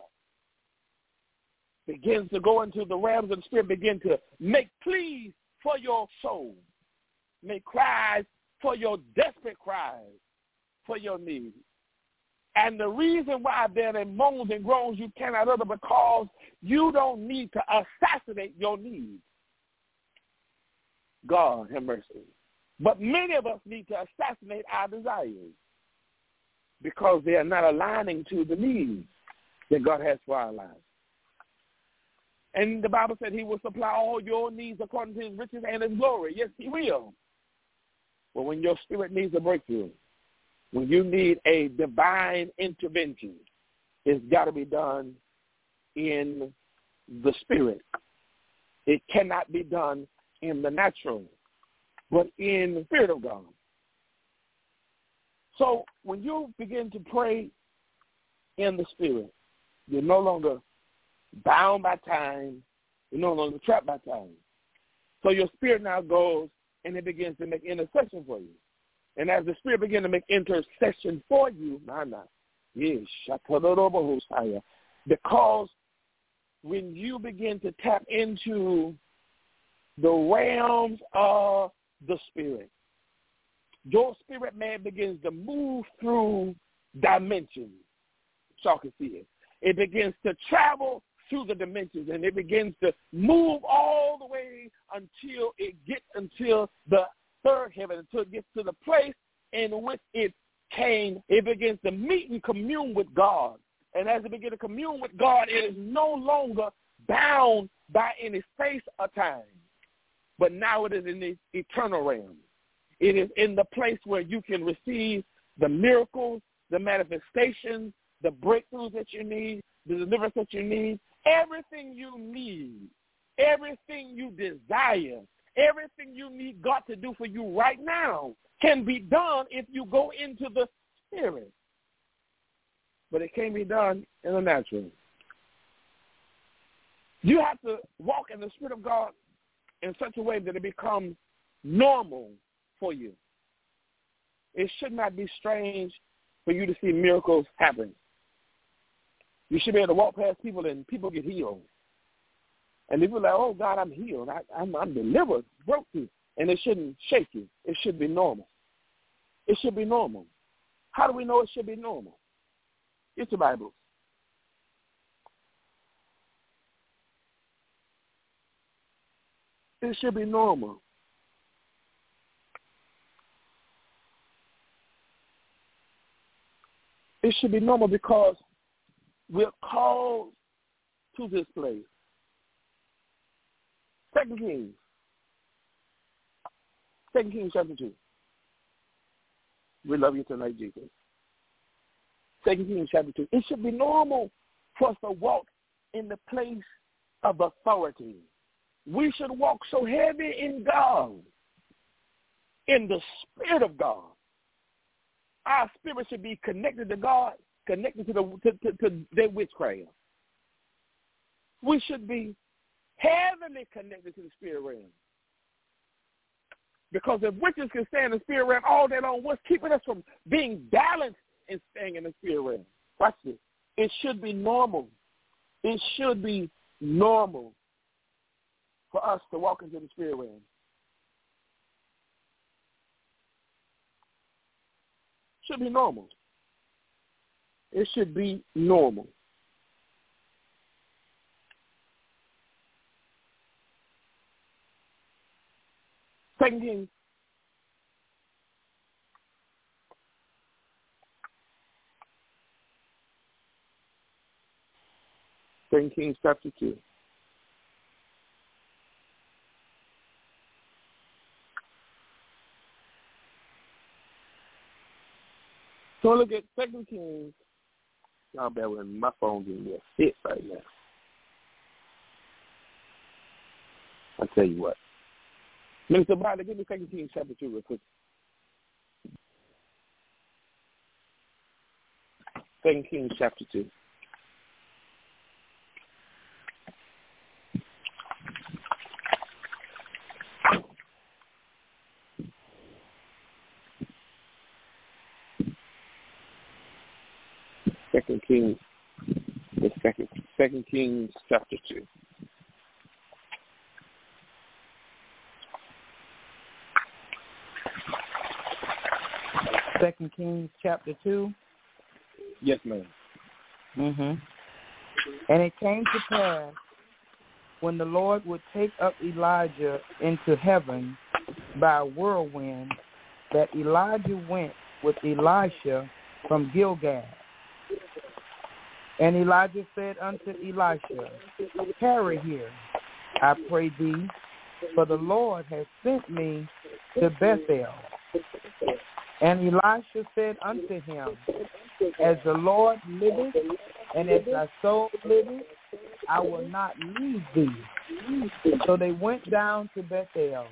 begins to go into the realms of the spirit, begin to make pleas for your soul, make cries for your desperate cries, for your needs. And the reason why there are moans and groans you cannot utter, because you don't need to assassinate your needs. God have mercy. But many of us need to assassinate our desires. because they are not aligning to the needs that God has for our lives. And the Bible said he will supply all your needs according to his riches and his glory. Yes, he will. But when your spirit needs a breakthrough, when you need a divine intervention, it's got to be done in the spirit. It cannot be done in the natural, but in the Spirit of God. So when you begin to pray in the Spirit, you're no longer bound by time. You're no longer trapped by time. So your spirit now goes and it begins to make intercession for you. And as the Spirit begins to make intercession for you, nah, nah, yes, because when you begin to tap into the realms of the Spirit, your spirit man begins to move through dimensions. Y'all can see it. It begins to travel through the dimensions, and it begins to move all the way until it gets until the third heaven, until it gets to the place in which it came. It begins to meet and commune with God. And as it begins to commune with God, it is no longer bound by any space or time, but now it is in the eternal realm. It is in the place where you can receive the miracles, the manifestations, the breakthroughs that you need, the deliverance that you need, everything you need, everything you desire, everything you need God to do for you right now can be done if you go into the Spirit. But it can't be done in the natural. You have to walk in the Spirit of God in such a way that it becomes normal for you. It should not be strange for you to see miracles happen. You should be able to walk past people and people get healed. And people are like, oh, God, I'm healed. I, I'm, I'm delivered, broke through. And it shouldn't shake you. It should be normal. It should be normal. How do we know it should be normal? It's the Bible. It should be normal. It should be normal because we're called to this place. Second Kings. Second Kings chapter two. We love you tonight, Jesus. Second Kings chapter two. It should be normal for us to walk in the place of authority. We should walk so heavy in God, in the Spirit of God. Our spirit should be connected to God, connected to the to, to, to their witchcraft. We should be heavily connected to the spirit realm. Because if witches can stay in the spirit realm all day long, what's keeping us from being balanced and staying in the spirit realm? Watch this. It should be normal. It should be normal for us to walk into the spirit realm. Should be normal. It should be normal. Second Kings. Second Kings chapter two. So look at Second Kings. Y'all bear with me. My phone's getting me a fit right now. I'll tell you what. Minister Bradley, give me Second Kings chapter two real quick. Second Kings chapter two. Second Kings, the second, Second Kings chapter two. Second Kings chapter two. Yes, ma'am. Mhm. And it came to pass when the Lord would take up Elijah into heaven by a whirlwind, that Elijah went with Elisha from Gilgal. And Elijah said unto Elisha, tarry here, I pray thee, for the Lord has sent me to Bethel. And Elisha said unto him, as the Lord liveth, and as thy soul liveth, I will not leave thee. So they went down to Bethel.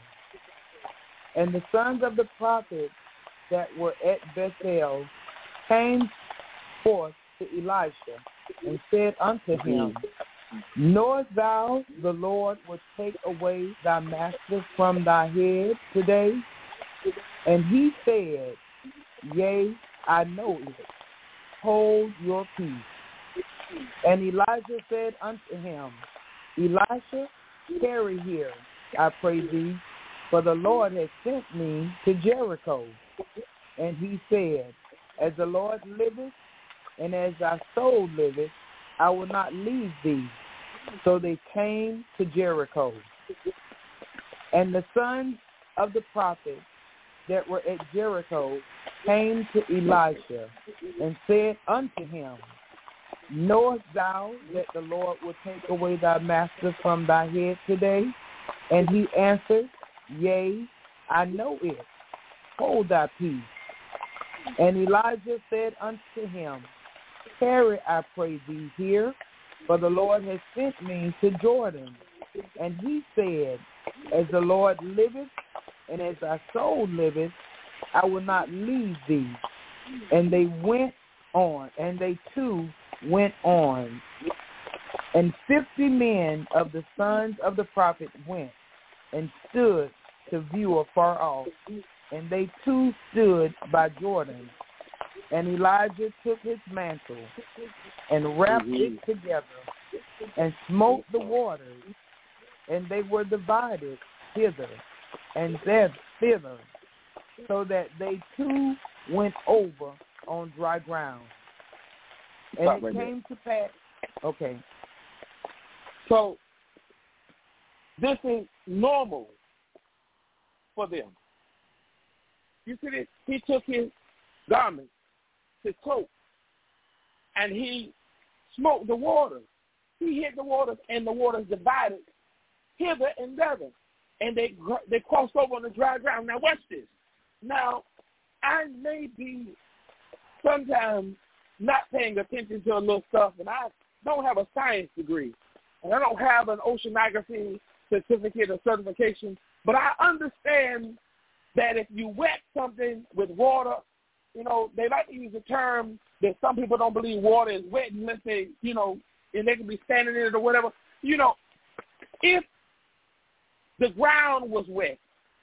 And the sons of the prophets that were at Bethel came forth to Elisha and said unto him, knowest thou the Lord would take away thy master from thy head today? And he said, yea, I know it. Hold your peace. And Elijah said unto him, Elisha, tarry here, I pray thee, for the Lord has sent me to Jericho. And he said, as the Lord liveth, and as thy soul liveth, I will not leave thee. So they came to Jericho. And the sons of the prophets that were at Jericho came to Elisha and said unto him, knowest thou that the Lord will take away thy master from thy head today? And he answered, yea, I know it. Hold thy peace. And Elijah said unto him, tarry, I pray thee here, for the Lord has sent me to Jordan. And he said, as the Lord liveth, and as thy soul liveth, I will not leave thee. And they went on, and they too went on. And fifty men of the sons of the prophet went and stood to view afar off. And they too stood by Jordan. And Elijah took his mantle and wrapped mm-hmm. it together and smote the waters, and they were divided hither and thither, so that they too went over on dry ground. And Stop it right came there. to pass. Okay. So this is normal for them. You see this? He took his garment, his coat, and he smote the waters. He hit the waters, and the waters divided hither and thither, and they they crossed over on the dry ground. Now watch this. Now, I may be sometimes not paying attention to a little stuff, and I don't have a science degree, and I don't have an oceanography certificate or certification, but I understand that if you wet something with water, you know, they like to use the term that some people don't believe water is wet unless they, you know, and they can be standing in it or whatever. You know, if the ground was wet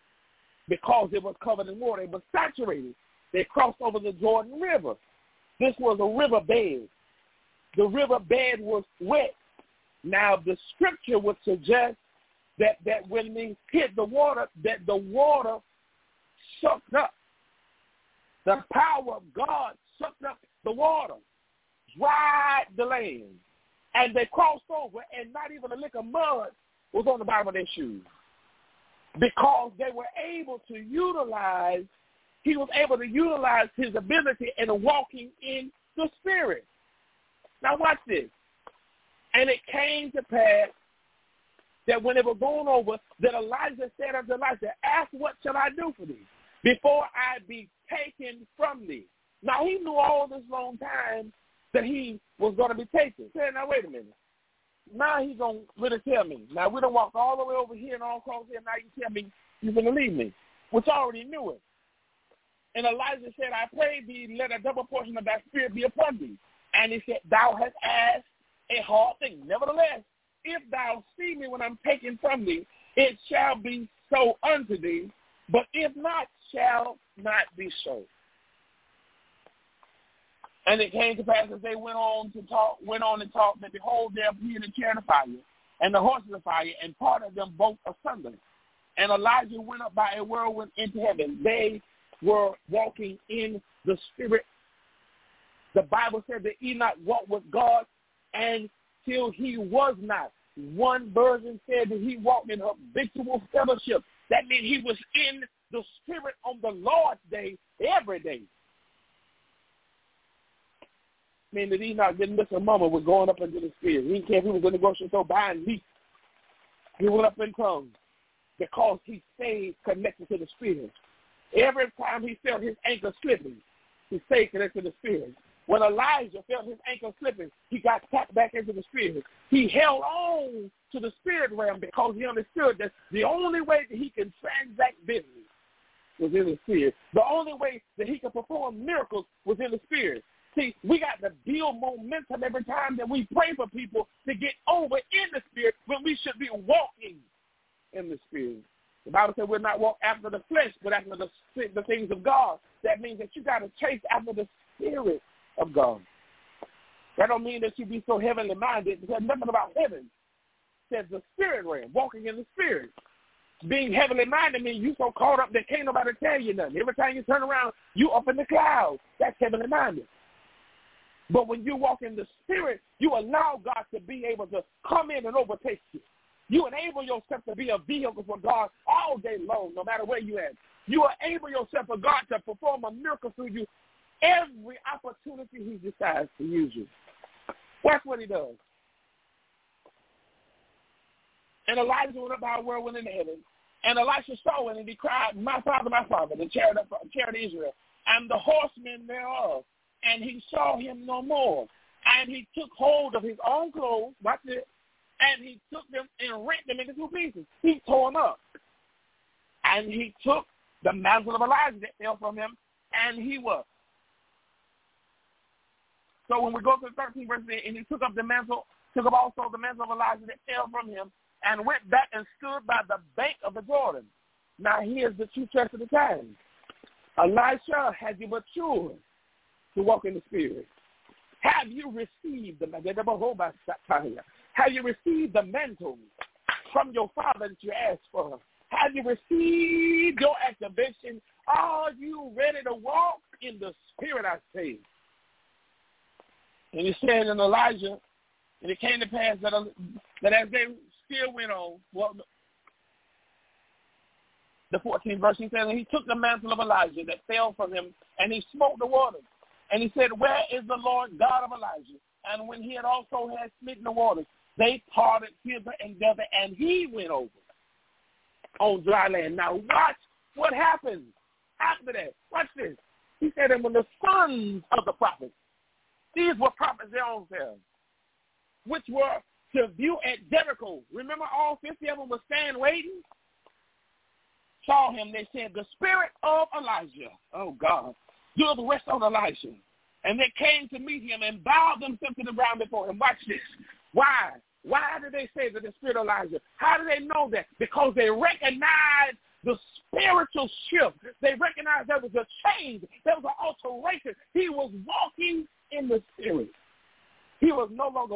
because it was covered in water, it was saturated, they crossed over the Jordan River. This was a river bed. The river bed was wet. Now, the scripture would suggest that, that when they hit the water, that the water sucked up. The power of God sucked up the water, dried the land, and they crossed over, and not even a lick of mud was on the bottom of their shoes because they were able to utilize, he was able to utilize his ability in walking in the Spirit. Now watch this. And it came to pass that when they were going over, that Elijah said unto Elisha, ask, what shall I do for thee before I be taken from thee? Now, he knew all this long time that he was going to be taken. He said, now, wait a minute. Now he's going to really tell me. Now, we don't walk all the way over here and all across here. Now you tell me you're going to leave me, which I already knew it. And Elijah said, I pray thee, let a double portion of thy spirit be upon thee. And he said, thou hast asked a hard thing. Nevertheless, if thou see me when I'm taken from thee, it shall be so unto thee. But if not, shall not be so. And it came to pass as they went on to talk, went on and talked, that behold, there appeared a chariot of fire, and the horses of fire, and parted them both asunder. And Elijah went up by a whirlwind into heaven. They were walking in the Spirit. The Bible said that Enoch walked with God until he was not. One version said that he walked in habitual fellowship. That means he was in the Spirit on the Lord's day every day. meaning that Enoch didn't miss a moment with going up into the Spirit. He didn't care if he was in the grocery store buying meat. He went up in tongues because he stayed connected to the Spirit. Every time he felt his ankle slipping, he stayed connected to the Spirit. When Elijah felt his ankle slipping, he got tapped back into the Spirit. He held on to the Spirit realm because he understood that the only way that he can transact business was in the Spirit. The only way that he could perform miracles was in the Spirit. See, we got to build momentum every time that we pray for people to get over in the Spirit when we should be walking in the Spirit. The Bible says we're not walk after the flesh, but after the, the things of God. That means that you got to chase after the Spirit of God. That don't mean that you be so heavenly minded, because nothing about heaven says the Spirit realm, walking in the Spirit. Being heavenly minded means you so caught up that can't nobody tell you nothing. Every time you turn around, you up in the clouds. That's heavenly minded. But when you walk in the Spirit, you allow God to be able to come in and overtake you. You enable yourself to be a vehicle for God all day long, no matter where you at. You enable yourself for God to perform a miracle through you every opportunity he decides to use you. That's what he does. And Elijah went up by a whirlwind in heaven, and Elisha saw it, and he cried, "My father, my father, the chariot of, chariot of Israel, and the horsemen thereof." And he saw him no more. And he took hold of his own clothes, watch it, and he took them and rent them into two pieces. He tore them up. And he took the mantle of Elijah that fell from him, and he was. So when we go to the thirteenth verse, and he took up the mantle, took up also the mantle of Elijah that fell from him, and went back and stood by the bank of the Jordan. Now here's the true test of the time. Elisha, has you matured to walk in the Spirit? Have you received the Have you received the mantle from your Father that you asked for? Have you received your activation? Are you ready to walk in the Spirit, I say? And he said in Elijah, and it came to pass that, that as they still went on, well, the fourteenth verse, he said, and he took the mantle of Elijah that fell from him, and he smote the waters. And he said, where is the Lord God of Elijah? And when he had also had smitten the waters, they parted hither and thither, and he went over on dry land. Now watch what happens after that. Watch this. He said, and when the sons of the prophets, these were prophets their own selves, which were to view at Jericho. Remember, all fifty of them were standing waiting. Saw him, they said, the spirit of Elijah, oh God, doeth rest on Elisha. And they came to meet him and bowed themselves to the ground before him. Watch this. Why? Why did they say that the spirit of Elijah? How do they know that? Because they recognized the spiritual shift. They recognized there was a change. There was an alteration. He was walking in the Spirit. He was no longer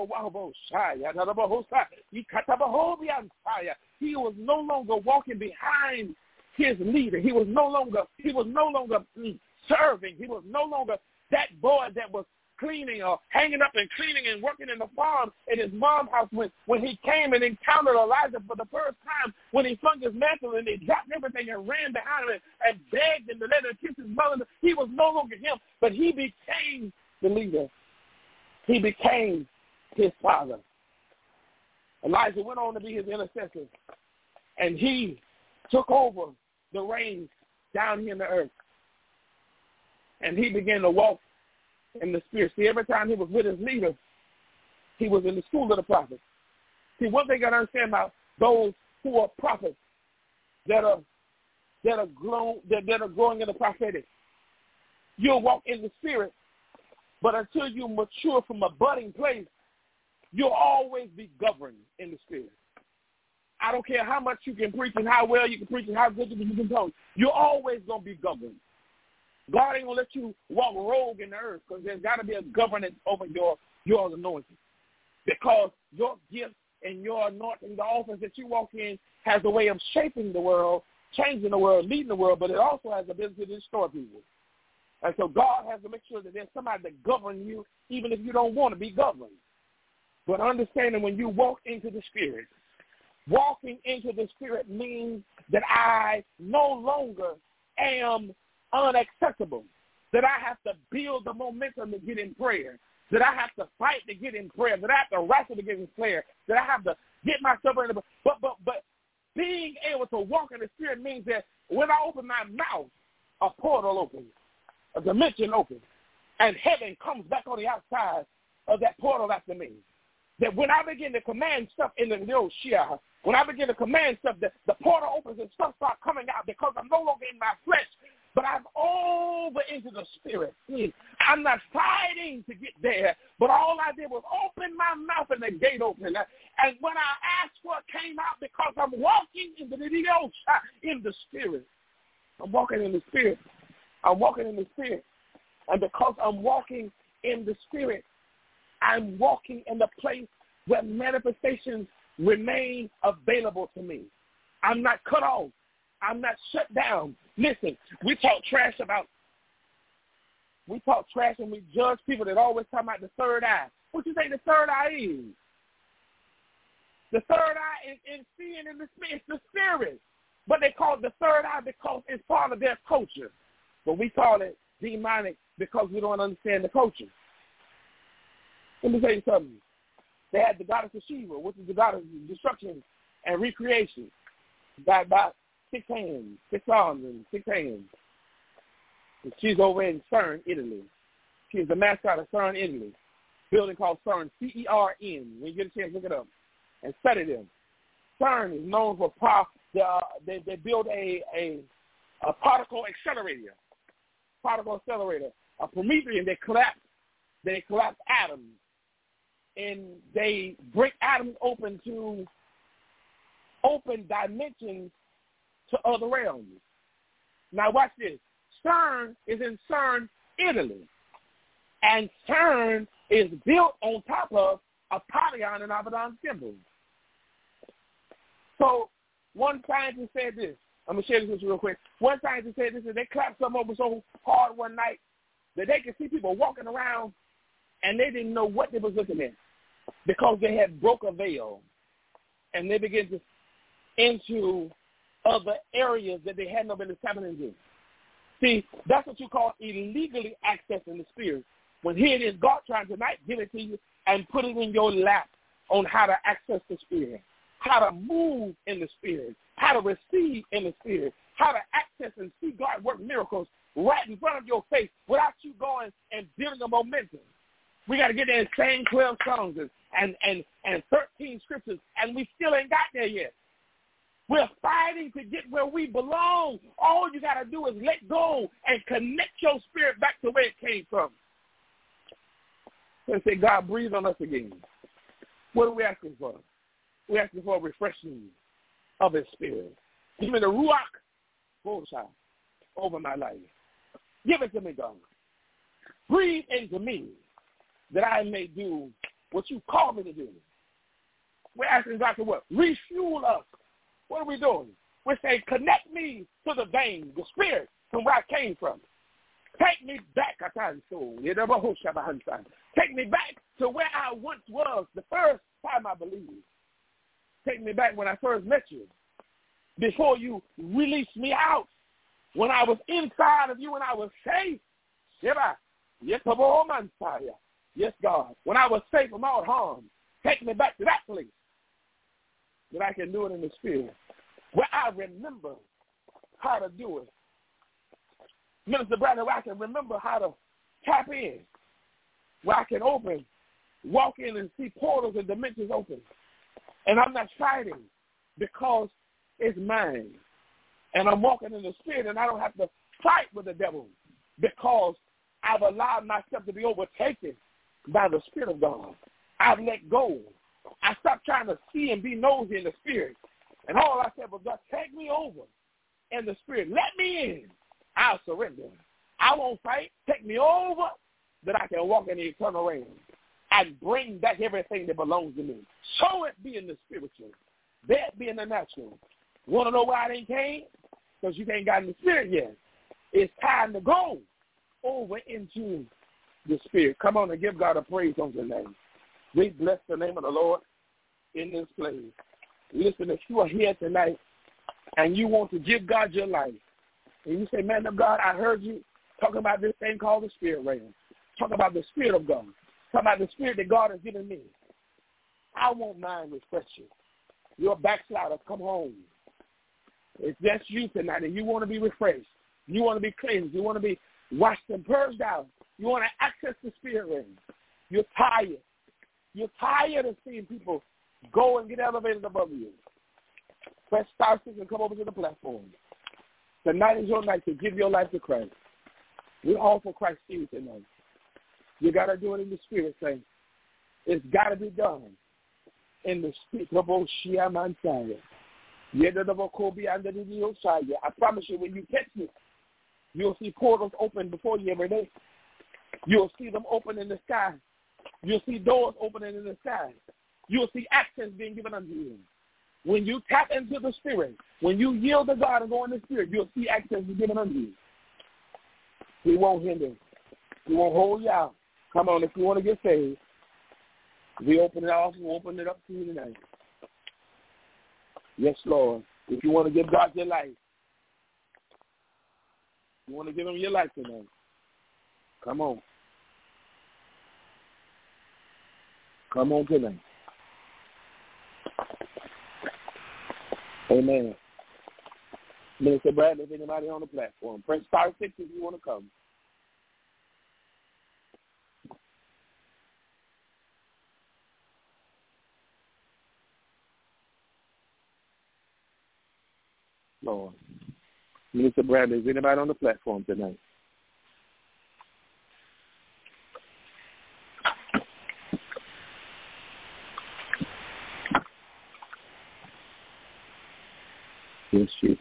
He was no longer walking behind his leader. He was no longer he was no longer serving. He was no longer that boy that was cleaning or hanging up and cleaning and working in the farm in his mom's house when, when he came and encountered Elijah for the first time, when he flung his mantle and he dropped everything and ran behind him and begged him to let him kiss his mother. He was no longer him, but he became the leader. He became his father. Elijah went on to be his intercessor, and he took over the reins down here in the earth. And he began to walk in the Spirit. See, every time he was with his leader, he was in the school of the prophets. See, one thing I got to understand about those who are prophets that are that are grown that, that are growing in the prophetic. You'll walk in the Spirit, but until you mature from a budding place, you'll always be governed in the Spirit. I don't care how much you can preach and how well you can preach and how good you can talk. You're always going to be governed. God ain't going to let you walk rogue in the earth, because there's got to be a governance over your, your anointing. Because your gift and your anointing, the office that you walk in, has a way of shaping the world, changing the world, leading the world, but it also has the ability to destroy people. And so God has to make sure that there's somebody that governs you, even if you don't want to be governed. But understanding when you walk into the Spirit, walking into the Spirit means that I no longer am unacceptable, that I have to build the momentum to get in prayer, that I have to fight to get in prayer, that I have to wrestle to get in prayer, that I have to get myself in the but but but being able to walk in the Spirit means that when I open my mouth, a portal opens, a dimension opens, and heaven comes back on the outside of that portal after me. That when I begin to command stuff in the Neoshia, when I begin to command stuff, the, the portal opens and stuff starts coming out because I'm no longer in my flesh, but I'm over into the Spirit. I'm not fighting to get there, but all I did was open my mouth and the gate opened. And when I asked for it, came out because I'm walking into the Neoshia in the Spirit. I'm walking in the Spirit. I'm walking in the Spirit. And because I'm walking in the Spirit, I'm walking in the place where manifestations remain available to me. I'm not cut off. I'm not shut down. Listen, we talk trash about, we talk trash and we judge people that always talk about the third eye. What you think the third eye is? The third eye is in seeing in the spirit. It's the Spirit. But they call it the third eye because it's part of their culture. But we call it demonic because we don't understand the culture. Let me tell you something. They had the goddess of Shiva, which is the goddess of destruction and recreation. Got about six hands, six arms, and six hands. And she's over in CERN, Italy. She's the mascot of CERN, Italy. Building called CERN, C E R N. When you get a chance, look it up and study them. CERN is known for power. They, uh, they, they build a, a, a particle accelerator, particle accelerator, a Promethean. They collapse, they collapse atoms. And they break atoms open to open dimensions to other realms. Now watch this. CERN is in CERN, Italy. And CERN is built on top of Apollyon and Abaddon symbols. So one scientist said this. I'm going to share this with you real quick. One scientist said this, and they clapped something over so hard one night that they could see people walking around and they didn't know what they was looking at because they had broke a veil, and they began to into other areas that they had not been examining into. See, that's what you call illegally accessing the Spirit. When here it is, God trying tonight give it to you and put it in your lap on how to access the Spirit, how to move in the Spirit, how to receive in the Spirit, how to access and see God work miracles right in front of your face without you going and building a momentum. We got to get there and sing twelve songs and, and, and, and thirteen scriptures, and we still ain't got there yet. We're fighting to get where we belong. All you got to do is let go and connect your spirit back to where it came from. And say, God, breathe on us again. What are we asking for? We're asking for a refreshing of His Spirit. Give me the Ruach Bosha over my life. Give it to me, God. Breathe into me that I may do what you call me to do. We're asking God to what? Refuel us. What are we doing? We're saying, connect me to the vein, the Spirit, from where I came from. Take me back, I tell you, take me back to where I once was the first time I believed. Take me back when I first met you, before you released me out, when I was inside of you and I was safe. Yes, God. When I was safe from all harm, take me back to that place that I can do it in the Spirit, where I remember how to do it. Minister Bradley, where I can remember how to tap in, where I can open, walk in and see portals and dimensions open. And I'm not fighting because it's mine. And I'm walking in the Spirit, and I don't have to fight with the devil because I've allowed myself to be overtaken by the Spirit of God. I've let go. I stopped trying to see and be nosy in the Spirit. And all I said was, God, take me over in the Spirit. Let me in. I'll surrender. I won't fight. Take me over that I can walk in the eternal realm and bring back everything that belongs to me. So it be in the spiritual. That be in the natural. Want to know why I didn't came? Because you ain't got in the Spirit yet. It's time to go over into the Spirit. Come on and give God a praise on your name. We bless the name of the Lord in this place. Listen, if you are here tonight and you want to give God your life, and you say, man of God, I heard you talking about this thing called the Spirit realm. Talk about the Spirit of God. Talking about the spirit that God has given me. I won't mind refreshing. You're a backslider. Come home. It's just you tonight, and you want to be refreshed. You want to be cleansed. You want to be washed and purged out. You want to access the spirit realm. You're tired. You're tired of seeing people go and get elevated above you. Press star six and come over to the platform. Tonight is your night to give your life to Christ. We're all for Christ Jesus tonight. You got to do it in the spirit, saints. It's got to be done in the spirit. I promise you, when you catch this, you'll see portals open before you every day. You'll see them open in the sky. You'll see doors opening in the sky. You'll see access being given unto you. When you tap into the Spirit, when you yield to God and go in the Spirit, you'll see access be given unto you. He won't hinder. He won't hold you out. Come on, if you want to get saved, we open it off. We'll open it up to you tonight. Yes, Lord. If you want to give God your life, you want to give him your life tonight, come on. Come on tonight. Amen. Minister Bradley, if anybody on the platform, press star six if you want to come. Lord. Minister Bradley, is anybody on the platform tonight? Yes, Jesus.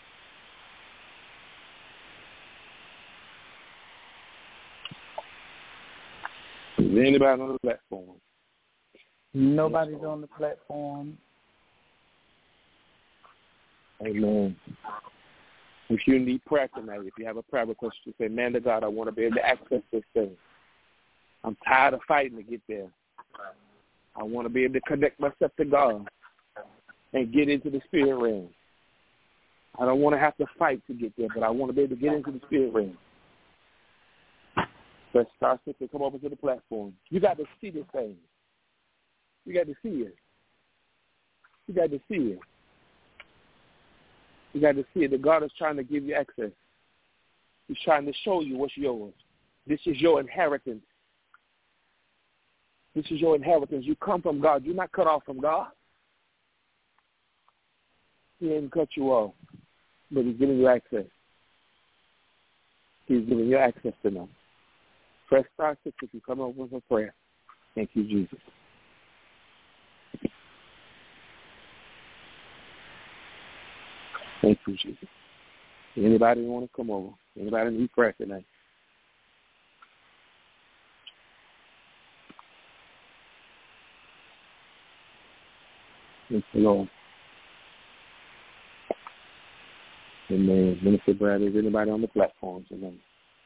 Is there anybody on the platform? Nobody's on the platform. Amen. If you need prayer tonight, if you have a prayer request, you say, man to God, I want to be able to access this thing. I'm tired of fighting to get there. I want to be able to connect myself to God and get into the spirit realm. I don't want to have to fight to get there, but I want to be able to get into the spirit realm. Let's start to come over to the platform. You got to see this thing. You got to see it. You got to see it. You got to see it. That God is trying to give you access. He's trying to show you what's yours. This is your inheritance. This is your inheritance. You come from God. You're not cut off from God. He didn't cut you off, but he's giving you access. He's giving you access to know. Press star six if you come over for prayer. Thank you, Jesus. Thank you, Jesus. Anybody want to come over? Anybody need prayer tonight? Thank the Lord. Amen. Minister Brad, is anybody on the platform tonight?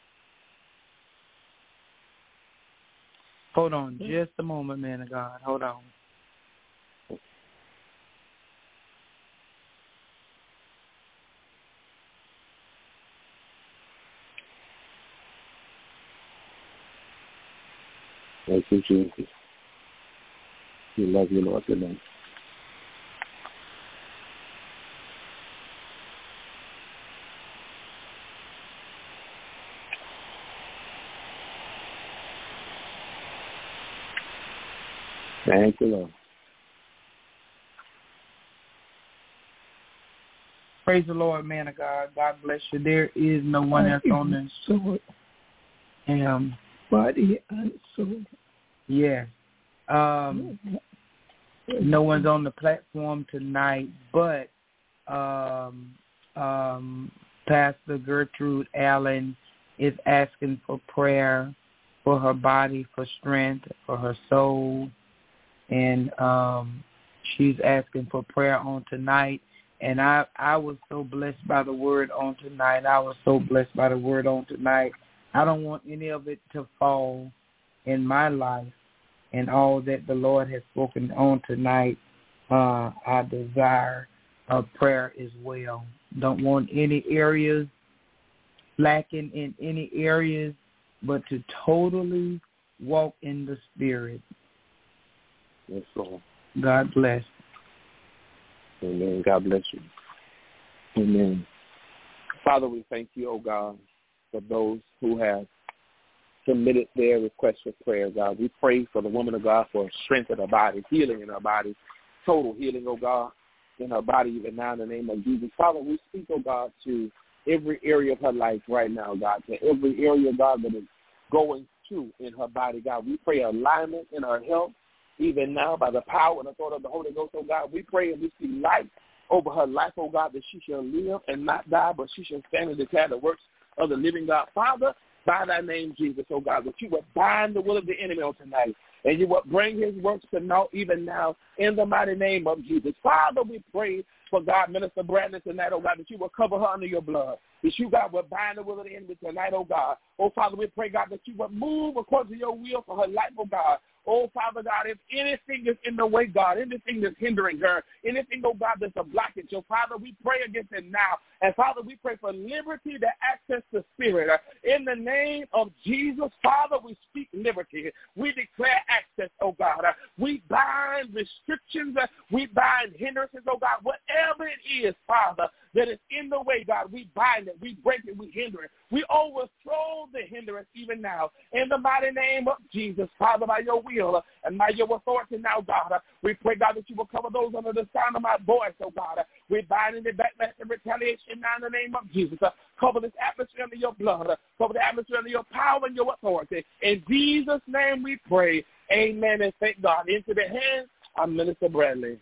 Hold on just a moment, man of God. Hold on. Thank you, Jesus. We love you, Lord, tonight. Thank you, Lord. Praise the Lord, man of God. God bless you. There is no one else on this sword. Um, body and soul. Yes. Um, no one's on the platform tonight, but um, um, Pastor Gertrude Allen is asking for prayer for her body, for strength, for her soul, and um, she's asking for prayer on tonight. And I, I was so blessed by the word on tonight. I was so blessed by the word on tonight. I don't want any of it to fall in my life, and all that the Lord has spoken on tonight, uh, I desire a prayer as well. Don't want any areas lacking in any areas, but to totally walk in the Spirit. Yes, Lord. God bless. Amen. God bless you. Amen. Father, we thank you, oh God, for those who have submitted their request for prayer, God. We pray for the woman of God for strength in her body, healing in her body, total healing, oh God, in her body even now in the name of Jesus. Father, we speak, oh God, to every area of her life right now, God, to every area, God, that is going through in her body, God. We pray alignment in her health, even now by the power and authority of the Holy Ghost, oh God. We pray and we speak life over her life, oh God, that she shall live and not die, but she shall stand and declare the works of the living God. Father, by thy name, Jesus, oh God, that you would bind the will of the enemy on tonight, and you would bring his works to naught even now in the mighty name of Jesus. Father, we pray for God, Minister Bradley tonight, oh God, that you will cover her under your blood. That you, God, will bind the will of the enemy tonight, oh God. Oh, Father, we pray, God, that you will move according to your will for her life, oh God. Oh, Father God, if anything is in the way, God, anything that's hindering her, anything, oh God, that's a blockage, oh Father, we pray against it now. And Father, we pray for liberty to access the Spirit. Uh, in the name of Jesus, Father, we speak liberty. We declare access, oh God. Uh, we bind restrictions. Uh, we bind hindrances, oh God. Whatever it is, Father, that is in the way, God, we bind it, we break it, we hinder it. We overthrow the hindrance even now. In the mighty name of Jesus, Father, by your will and by your authority now, God, we pray, God, that you will cover those under the sound of my voice, oh God. We bind in the backlash and retaliation now in the name of Jesus. Cover this atmosphere under your blood. Cover the atmosphere under your power and your authority. In Jesus' name we pray. Amen and thank God. Into the hands of Minister Bradley.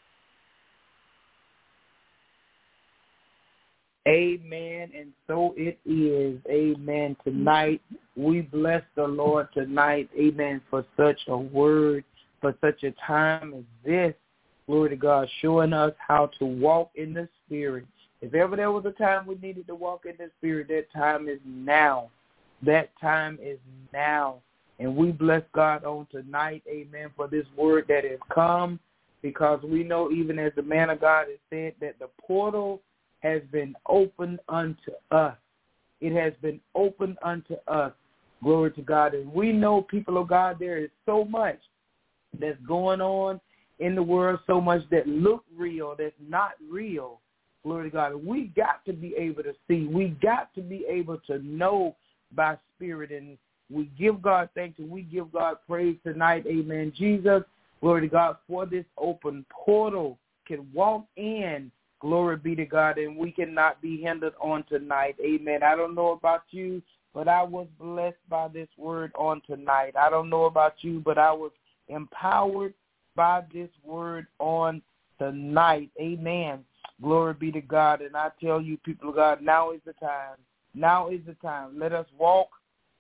Amen, and so it is. Amen. Tonight, we bless the Lord tonight, amen, for such a word, for such a time as this. Glory to God, showing us how to walk in the Spirit. If ever there was a time we needed to walk in the Spirit, that time is now. That time is now. And we bless God on tonight, amen, for this word that has come, because we know, even as the man of God has said, that the portal has been opened unto us. It has been opened unto us. Glory to God. And we know, people of God, there is so much that's going on in the world, so much that look real, that's not real. Glory to God. And we got to be able to see. We got to be able to know by Spirit. And we give God thanks and we give God praise tonight. Amen. Jesus, glory to God, for this open portal can walk in. Glory be to God, and we cannot be hindered on tonight. Amen. I don't know about you, but I was blessed by this word on tonight. I don't know about you, but I was empowered by this word on tonight. Amen. Glory be to God. And I tell you, people of God, now is the time. Now is the time. Let us walk.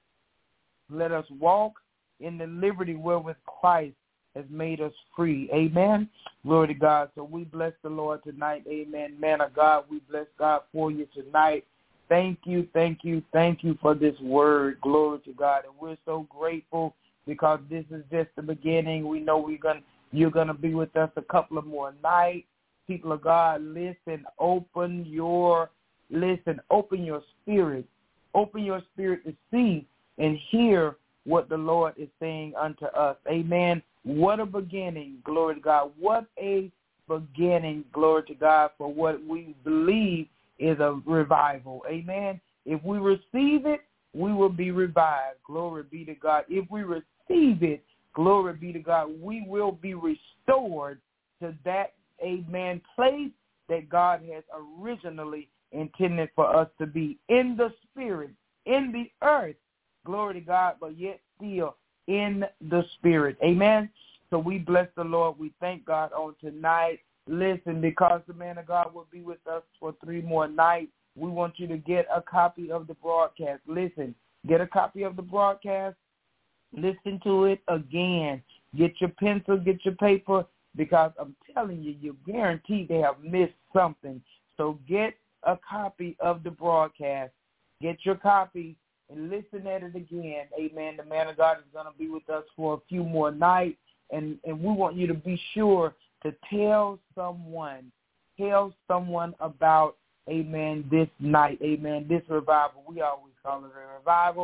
Let us walk in the liberty wherewith Christ has made us free. Amen. Glory to God. So we bless the Lord tonight. Amen. Man of God, we bless God for you tonight. Thank you, thank you, thank you for this word. Glory to God. And we're so grateful because this is just the beginning. We know we're gonna you're gonna be with us a couple of more nights. People of God, listen, open your listen, open your spirit. Open your spirit to see and hear what the Lord is saying unto us. Amen. What a beginning, glory to God. What a beginning, glory to God, for what we believe is a revival. Amen. If we receive it, we will be revived. Glory be to God. If we receive it, glory be to God, we will be restored to that, amen, place that God has originally intended for us to be in the Spirit, in the earth, glory to God, but yet still in the Spirit. Amen. So we bless the Lord. We thank God on tonight. Listen, because the man of God will be with us for three more nights, we want you to get a copy of the broadcast. Listen, get a copy of the broadcast. Listen to it again. Get your pencil, get your paper, because I'm telling you, you're guaranteed they have missed something. So get a copy of the broadcast. Get your copy and listen at it again. Amen. The man of God is going to be with us for a few more nights, and, and we want you to be sure to tell someone, tell someone about, amen, this night, amen, this revival. We always call it a revival.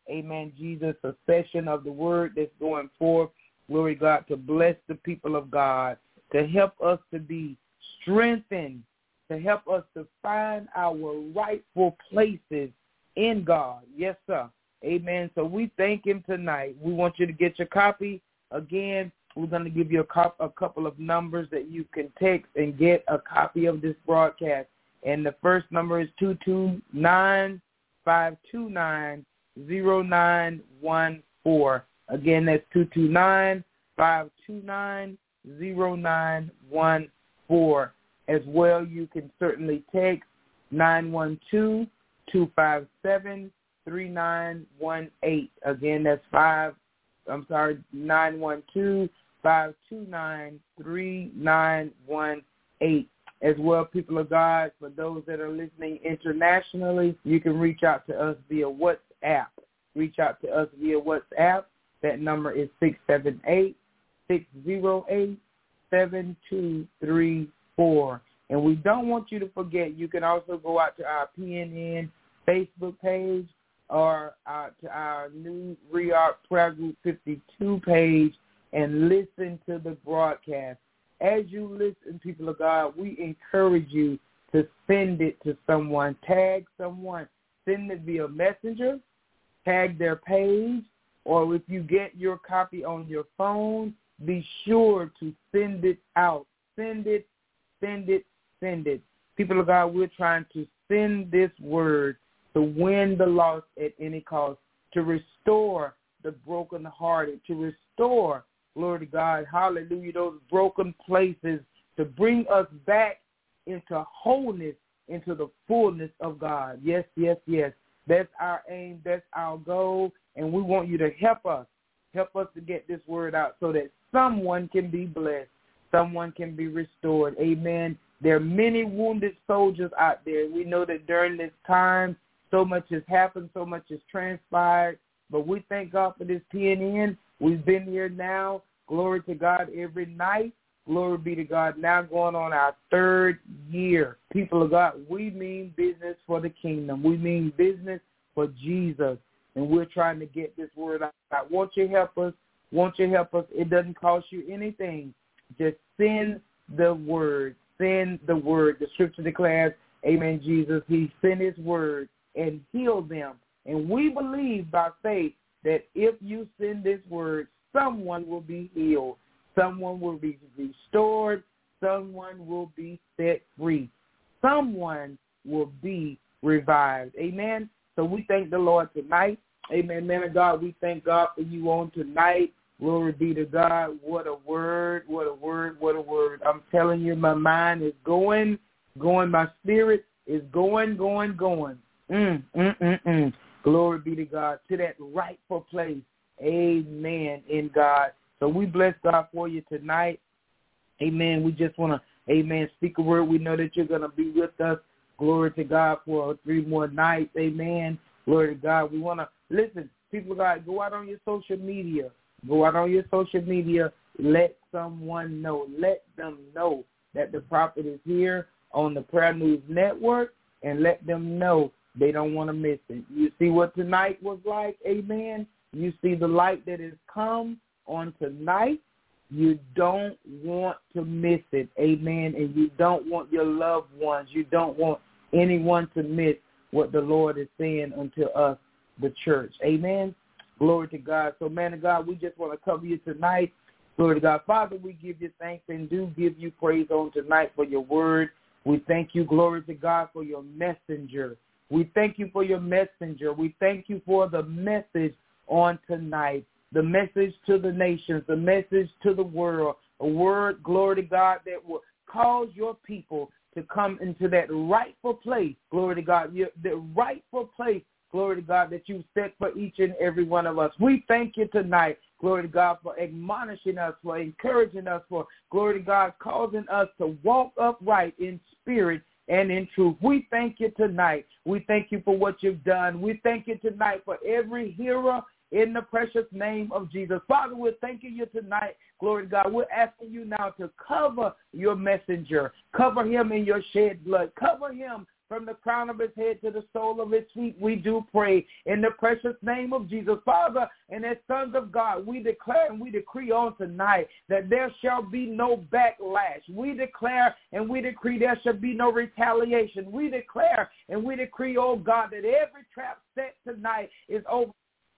amen, Jesus, a session of the word that's going forth, glory to God, to bless the people of God, to help us to be strengthened, to help us to find our rightful places in God. Yes, sir. Amen. So we thank him tonight. We want you to get your copy. Again, we're going to give you a, cop- a couple of numbers that you can text and get a copy of this broadcast. And the first number is two two nine, five two nine, zero nine one four. Again, that's two two nine, five two nine, zero nine one four. As well, you can certainly text nine one two, two five seven, three nine one eight. Again, that's five, I'm sorry, nine one two, five two nine, three nine one eight. As well, people of God, for those that are listening internationally, you can reach out to us via WhatsApp. Reach out to us via WhatsApp. That number is six seven eight, six zero eight, seven two three four. And we don't want you to forget, you can also go out to our P N N Facebook page or uh, to our new Reart Prayer Group fifty-two page and listen to the broadcast. As you listen, people of God, we encourage you to send it to someone. Tag someone. Send it via messenger. Tag their page. Or if you get your copy on your phone, be sure to send it out. Send it, send it, send it. People of God, we're trying to send this word to win the lost at any cost, to restore the brokenhearted, to restore, glory to God, hallelujah, those broken places, to bring us back into wholeness, into the fullness of God. Yes, yes, yes. That's our aim. That's our goal. And we want you to help us, help us to get this word out so that someone can be blessed, someone can be restored. Amen. There are many wounded soldiers out there. We know that during this time, so much has happened, so much has transpired. But we thank God for this P N N. We've been here now, glory to God, every night. Glory be to God. Now going on our third year. People of God, we mean business for the kingdom. We mean business for Jesus. And we're trying to get this word out. Won't you help us? Won't you help us? It doesn't cost you anything. Just send the word. Send the word. The scripture declares, amen, Jesus, he sent his word and healed them. And we believe by faith that if you send this word, someone will be healed. Someone will be restored. Someone will be set free. Someone will be revived. Amen. So we thank the Lord tonight. Amen. Man of God, we thank God for you on tonight. Glory be to God. What a word, what a word, what a word. I'm telling you, my mind is going, going. My spirit is going, going, going. Mm, mm, mm, mm. Glory be to God, to that rightful place. Amen, in God. So we bless God for you tonight. Amen. We just want to, amen, speak a word. We know that you're going to be with us. Glory to God for three more nights. Amen. Glory to God. We want to, listen, people of God, go out on your social media. Go out on your social media. Let someone know. Let them know that the prophet is here on the Prayer News Network, and let them know they don't want to miss it. You see what tonight was like? Amen. You see the light that has come on tonight. You don't want to miss it. Amen. And you don't want your loved ones. You don't want anyone to miss what the Lord is saying unto us, the church. Amen. Glory to God. So, man of God, we just want to cover you tonight. Glory to God. Father, we give you thanks and do give you praise on tonight for your word. We thank you, glory to God, for your messenger. We thank you for your messenger. We thank you for the message on tonight, the message to the nations, the message to the world, a word, glory to God, that will cause your people to come into that rightful place, glory to God, the rightful place, glory to God, that you set for each and every one of us. We thank you tonight, glory to God, for admonishing us, for encouraging us, for, glory to God, causing us to walk upright in spirit and in truth. We thank you tonight. We thank you for what you've done. We thank you tonight for every hearer in the precious name of Jesus. Father, we're thanking you tonight. Glory to God. We're asking you now to cover your messenger. Cover him in your shed blood. Cover him, from the crown of his head to the sole of his feet. We do pray in the precious name of Jesus. Father, and as sons of God, we declare and we decree on tonight that there shall be no backlash. We declare and we decree there shall be no retaliation. We declare and we decree, oh God, that every trap set tonight is over.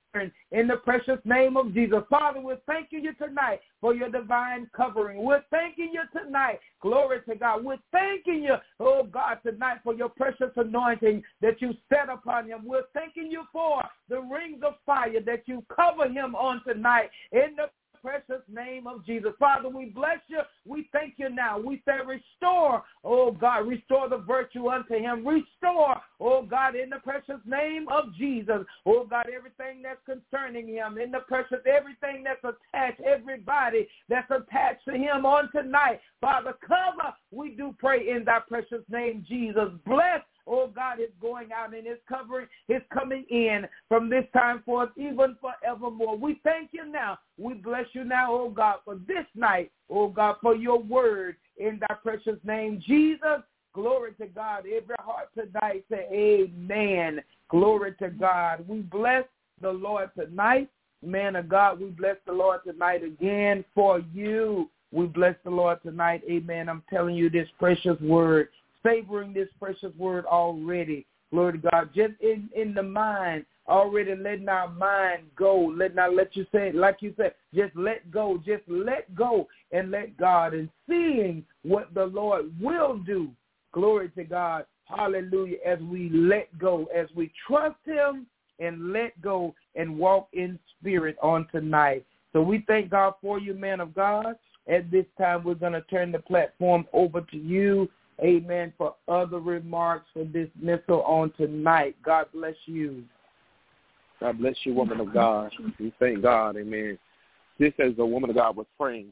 In the precious name of Jesus. Father, we're thanking you tonight for your divine covering. We're thanking you tonight. Glory to God. We're thanking you, oh God, tonight for your precious anointing that you set upon him. We're thanking you for the rings of fire that you cover him on tonight in the precious name of Jesus. Father, we bless you. We thank you now. We say restore, oh God, restore the virtue unto him. Restore, oh God, in the precious name of Jesus. Oh God, everything that's concerning him, in the precious, everything that's attached, everybody that's attached to him on tonight. Father, cover, we do pray in thy precious name, Jesus. Bless, oh God, is going out and is covering, is coming in from this time forth, even forevermore. We thank you now. We bless you now, oh God, for this night, oh God, for your word in thy precious name, Jesus. Glory to God. Every heart tonight say amen. Glory to God. We bless the Lord tonight. Man of God, we bless the Lord tonight again for you. We bless the Lord tonight. Amen. I'm telling you this precious word, savoring this precious word already. Glory to God. Just in, in the mind, already letting our mind go. Let not let you say, like you said, just let go. Just let go and let God. And seeing what the Lord will do. Glory to God. Hallelujah. As we let go, as we trust him and let go and walk in spirit on tonight. So we thank God for you, man of God. At this time, we're going to turn the platform over to you. Amen. For other remarks for dismissal on tonight. God bless you. God bless you, woman of God. We thank God. Amen. Just as the woman of God was praying,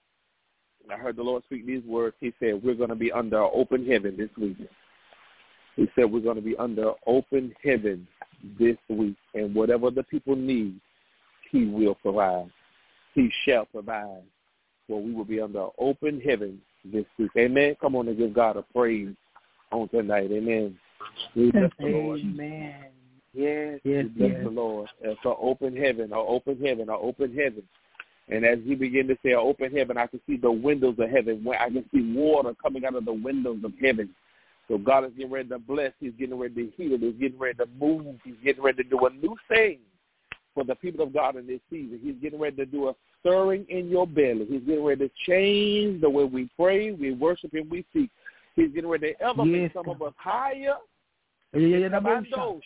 I heard the Lord speak these words. He said, we're going to be under open heaven this week. He said, we're going to be under open heaven this week. And whatever the people need, he will provide. He shall provide. Well, we will be under open heaven this week. Amen. Come on and give God a praise on tonight. Amen. We bless the Lord. Amen. Yes, yes, we bless yes. the Lord. It's an open heaven, an open heaven, an open heaven. And as he began to say, an open heaven, I can see the windows of heaven. Where I can see water coming out of the windows of heaven. So God is getting ready to bless. He's getting ready to heal. He's getting ready to move. He's getting ready to do a new thing for the people of God in this season. He's getting ready to do a stirring in your belly. He's getting ready to change the way we pray, we worship, and we seek. He's getting ready to elevate yes, some God. of us higher. Yeah, yeah, Woo,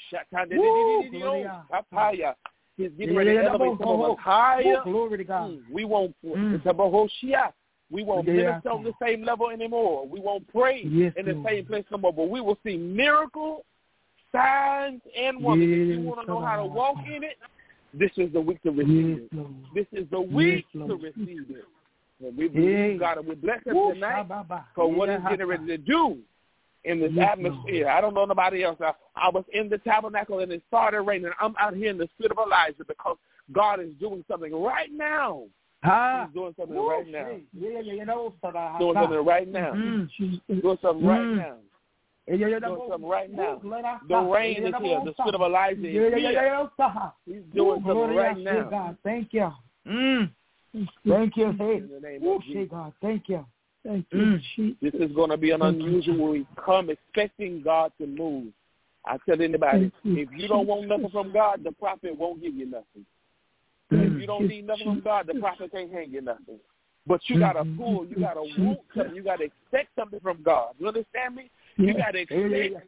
He's getting ready to elevate some of us higher. Woo, glory to God. Mm, we won't mm. we won't yeah, minister on the same level anymore. We won't pray yes, in the Lord. same place no more. But we will see miracles, signs, and wonders. Yes, if you want to know how to walk in it, this is the week to receive yes, it. Lord. This is the week yes, to receive it. And we believe God and we bless him Woo, tonight for what he's getting ready to do in this yes, atmosphere. Lord. I don't know nobody else. I, I was in the tabernacle and it started raining. I'm out here in the spirit of Elijah because God is doing something right now. Ah. He's doing something Woo, right now. Yeah, yeah, you know, doing something right now. Mm-hmm. Doing something right mm-hmm. now. Doing something right now. The rain is here. The spirit of Elijah is here. He's doing something right now. God, thank you. Mm. Thank you. Hey. Oh, God, thank you. Thank you. Mm. This is going to be an unusual week. Come expecting God to move. I tell anybody, if you don't want nothing from God, the prophet won't give you nothing. Mm. If you don't need nothing from God, the prophet can't hand you nothing. But you got to pull, you got to want something, you got to expect something from God. You understand me? You got to expect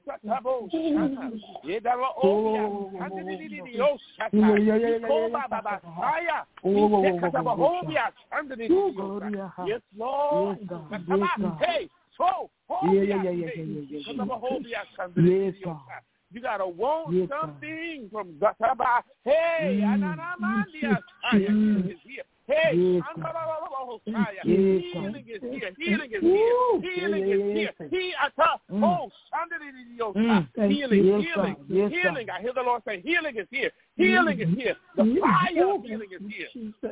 Yes, Lord. Hey, so you got to want something from God. Hey, Hey, Yes, healing is here. Healing is here. Healing is here. He ata oh healing, healing, healing. I hear the Lord say, healing is here. Healing is here. The fire of healing is here.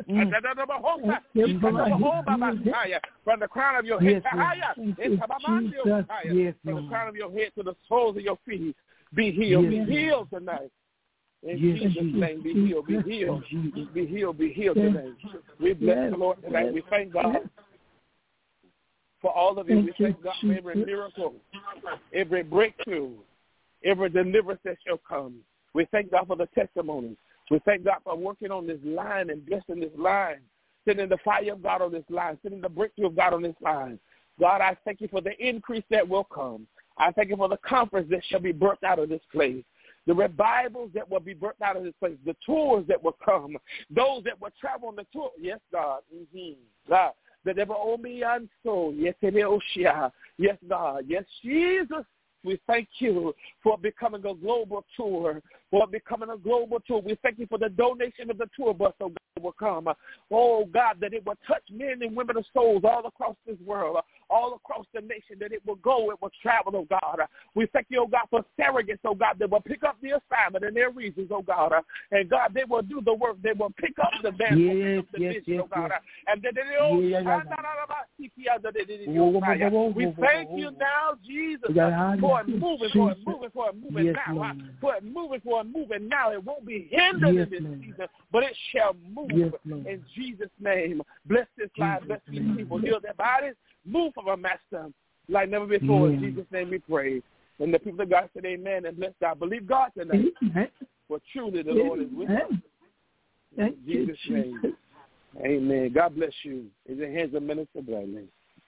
From the crown of your head, from the crown of your head to the soles of your feet, be healed. Be healed tonight. In yes, Jesus' name, be healed, be healed, be healed, be healed today. We bless the Lord tonight. We thank God for all of it. We thank God for every miracle, every breakthrough, every deliverance that shall come. We thank God for the testimonies. We thank God for working on this line and blessing this line, sending the fire of God on this line, sending the breakthrough of God on this line. God, I thank you for the increase that will come. I thank you for the conference that shall be birthed out of this place. The revivals that will be birthed out of this place, the tours that will come, those that will travel on the tour. Yes, God. Mm-hmm. God. That they will all be on so. Yes, yes, God. Yes, Jesus. We thank you for becoming a global tour, for becoming a global tour. We thank you for the donation of the tour bus, oh God, that will come. Oh, God, that it will touch men and women of souls all across this world, all across the nation, that it will go, it will travel, oh God. We thank you, oh God, for surrogates, oh God, that will pick up the assignment and their reasons, oh God. And, God, they will do the work. They will pick up the band, yes, the yes, vision, yes, oh God. yes. And then they, oh, yeah, yeah, yeah. we thank you now, Jesus, for it moving, for it moving, for it moving yes, now. Lord. For it moving, for it moving now. It won't be hindered yes, in this Lord. season, but it shall move yes, in Jesus' name. Bless this life, bless these people, heal their bodies, move from a master like never before. Yeah. In Jesus' name we pray. And the people of God said amen and bless God. Believe God tonight. Amen. For truly the Lord is with us. In Jesus' name. Amen. God bless you. In the hands of Minister Bradley.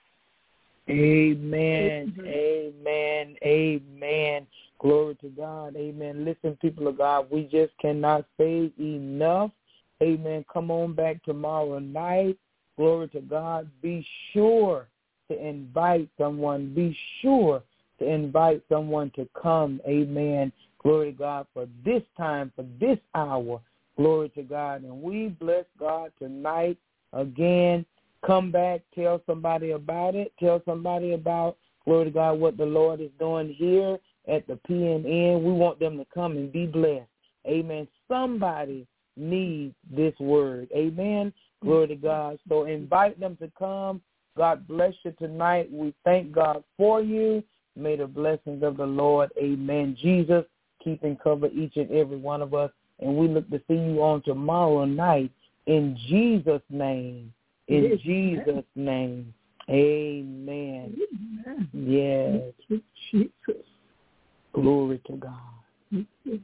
Amen. Amen. Amen. Glory to God. Amen. Listen, people of God, we just cannot say enough. Amen. Come on back tomorrow night. Glory to God. Be sure to invite someone. Be sure to invite someone to come. Amen. Glory to God for this time, for this hour. Glory to God. And we bless God tonight again. Come back, tell somebody about it. Tell somebody about, glory to God, what the Lord is doing here at the P N N. We want them to come and be blessed. Amen. Somebody needs this word. Amen. Glory to God. So invite them to come. God bless you tonight. We thank God for you. May the blessings of the Lord, amen, Jesus, keep and cover each and every one of us. And we look to see you on tomorrow night in Jesus' name. In yes, Jesus' name. Amen. Amen. Yes. Thank you, Jesus. Glory to God. Thank you.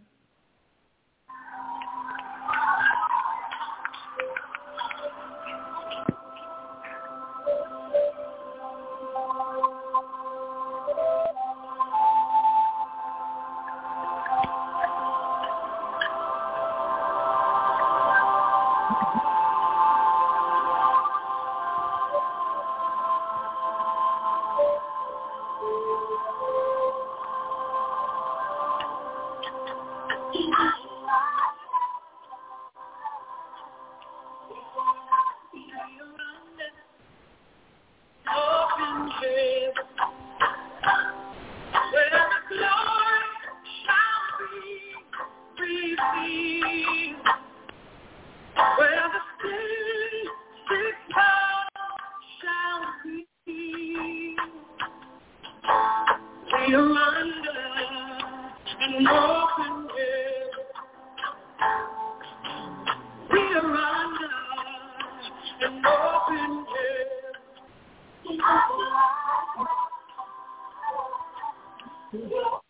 Yeah.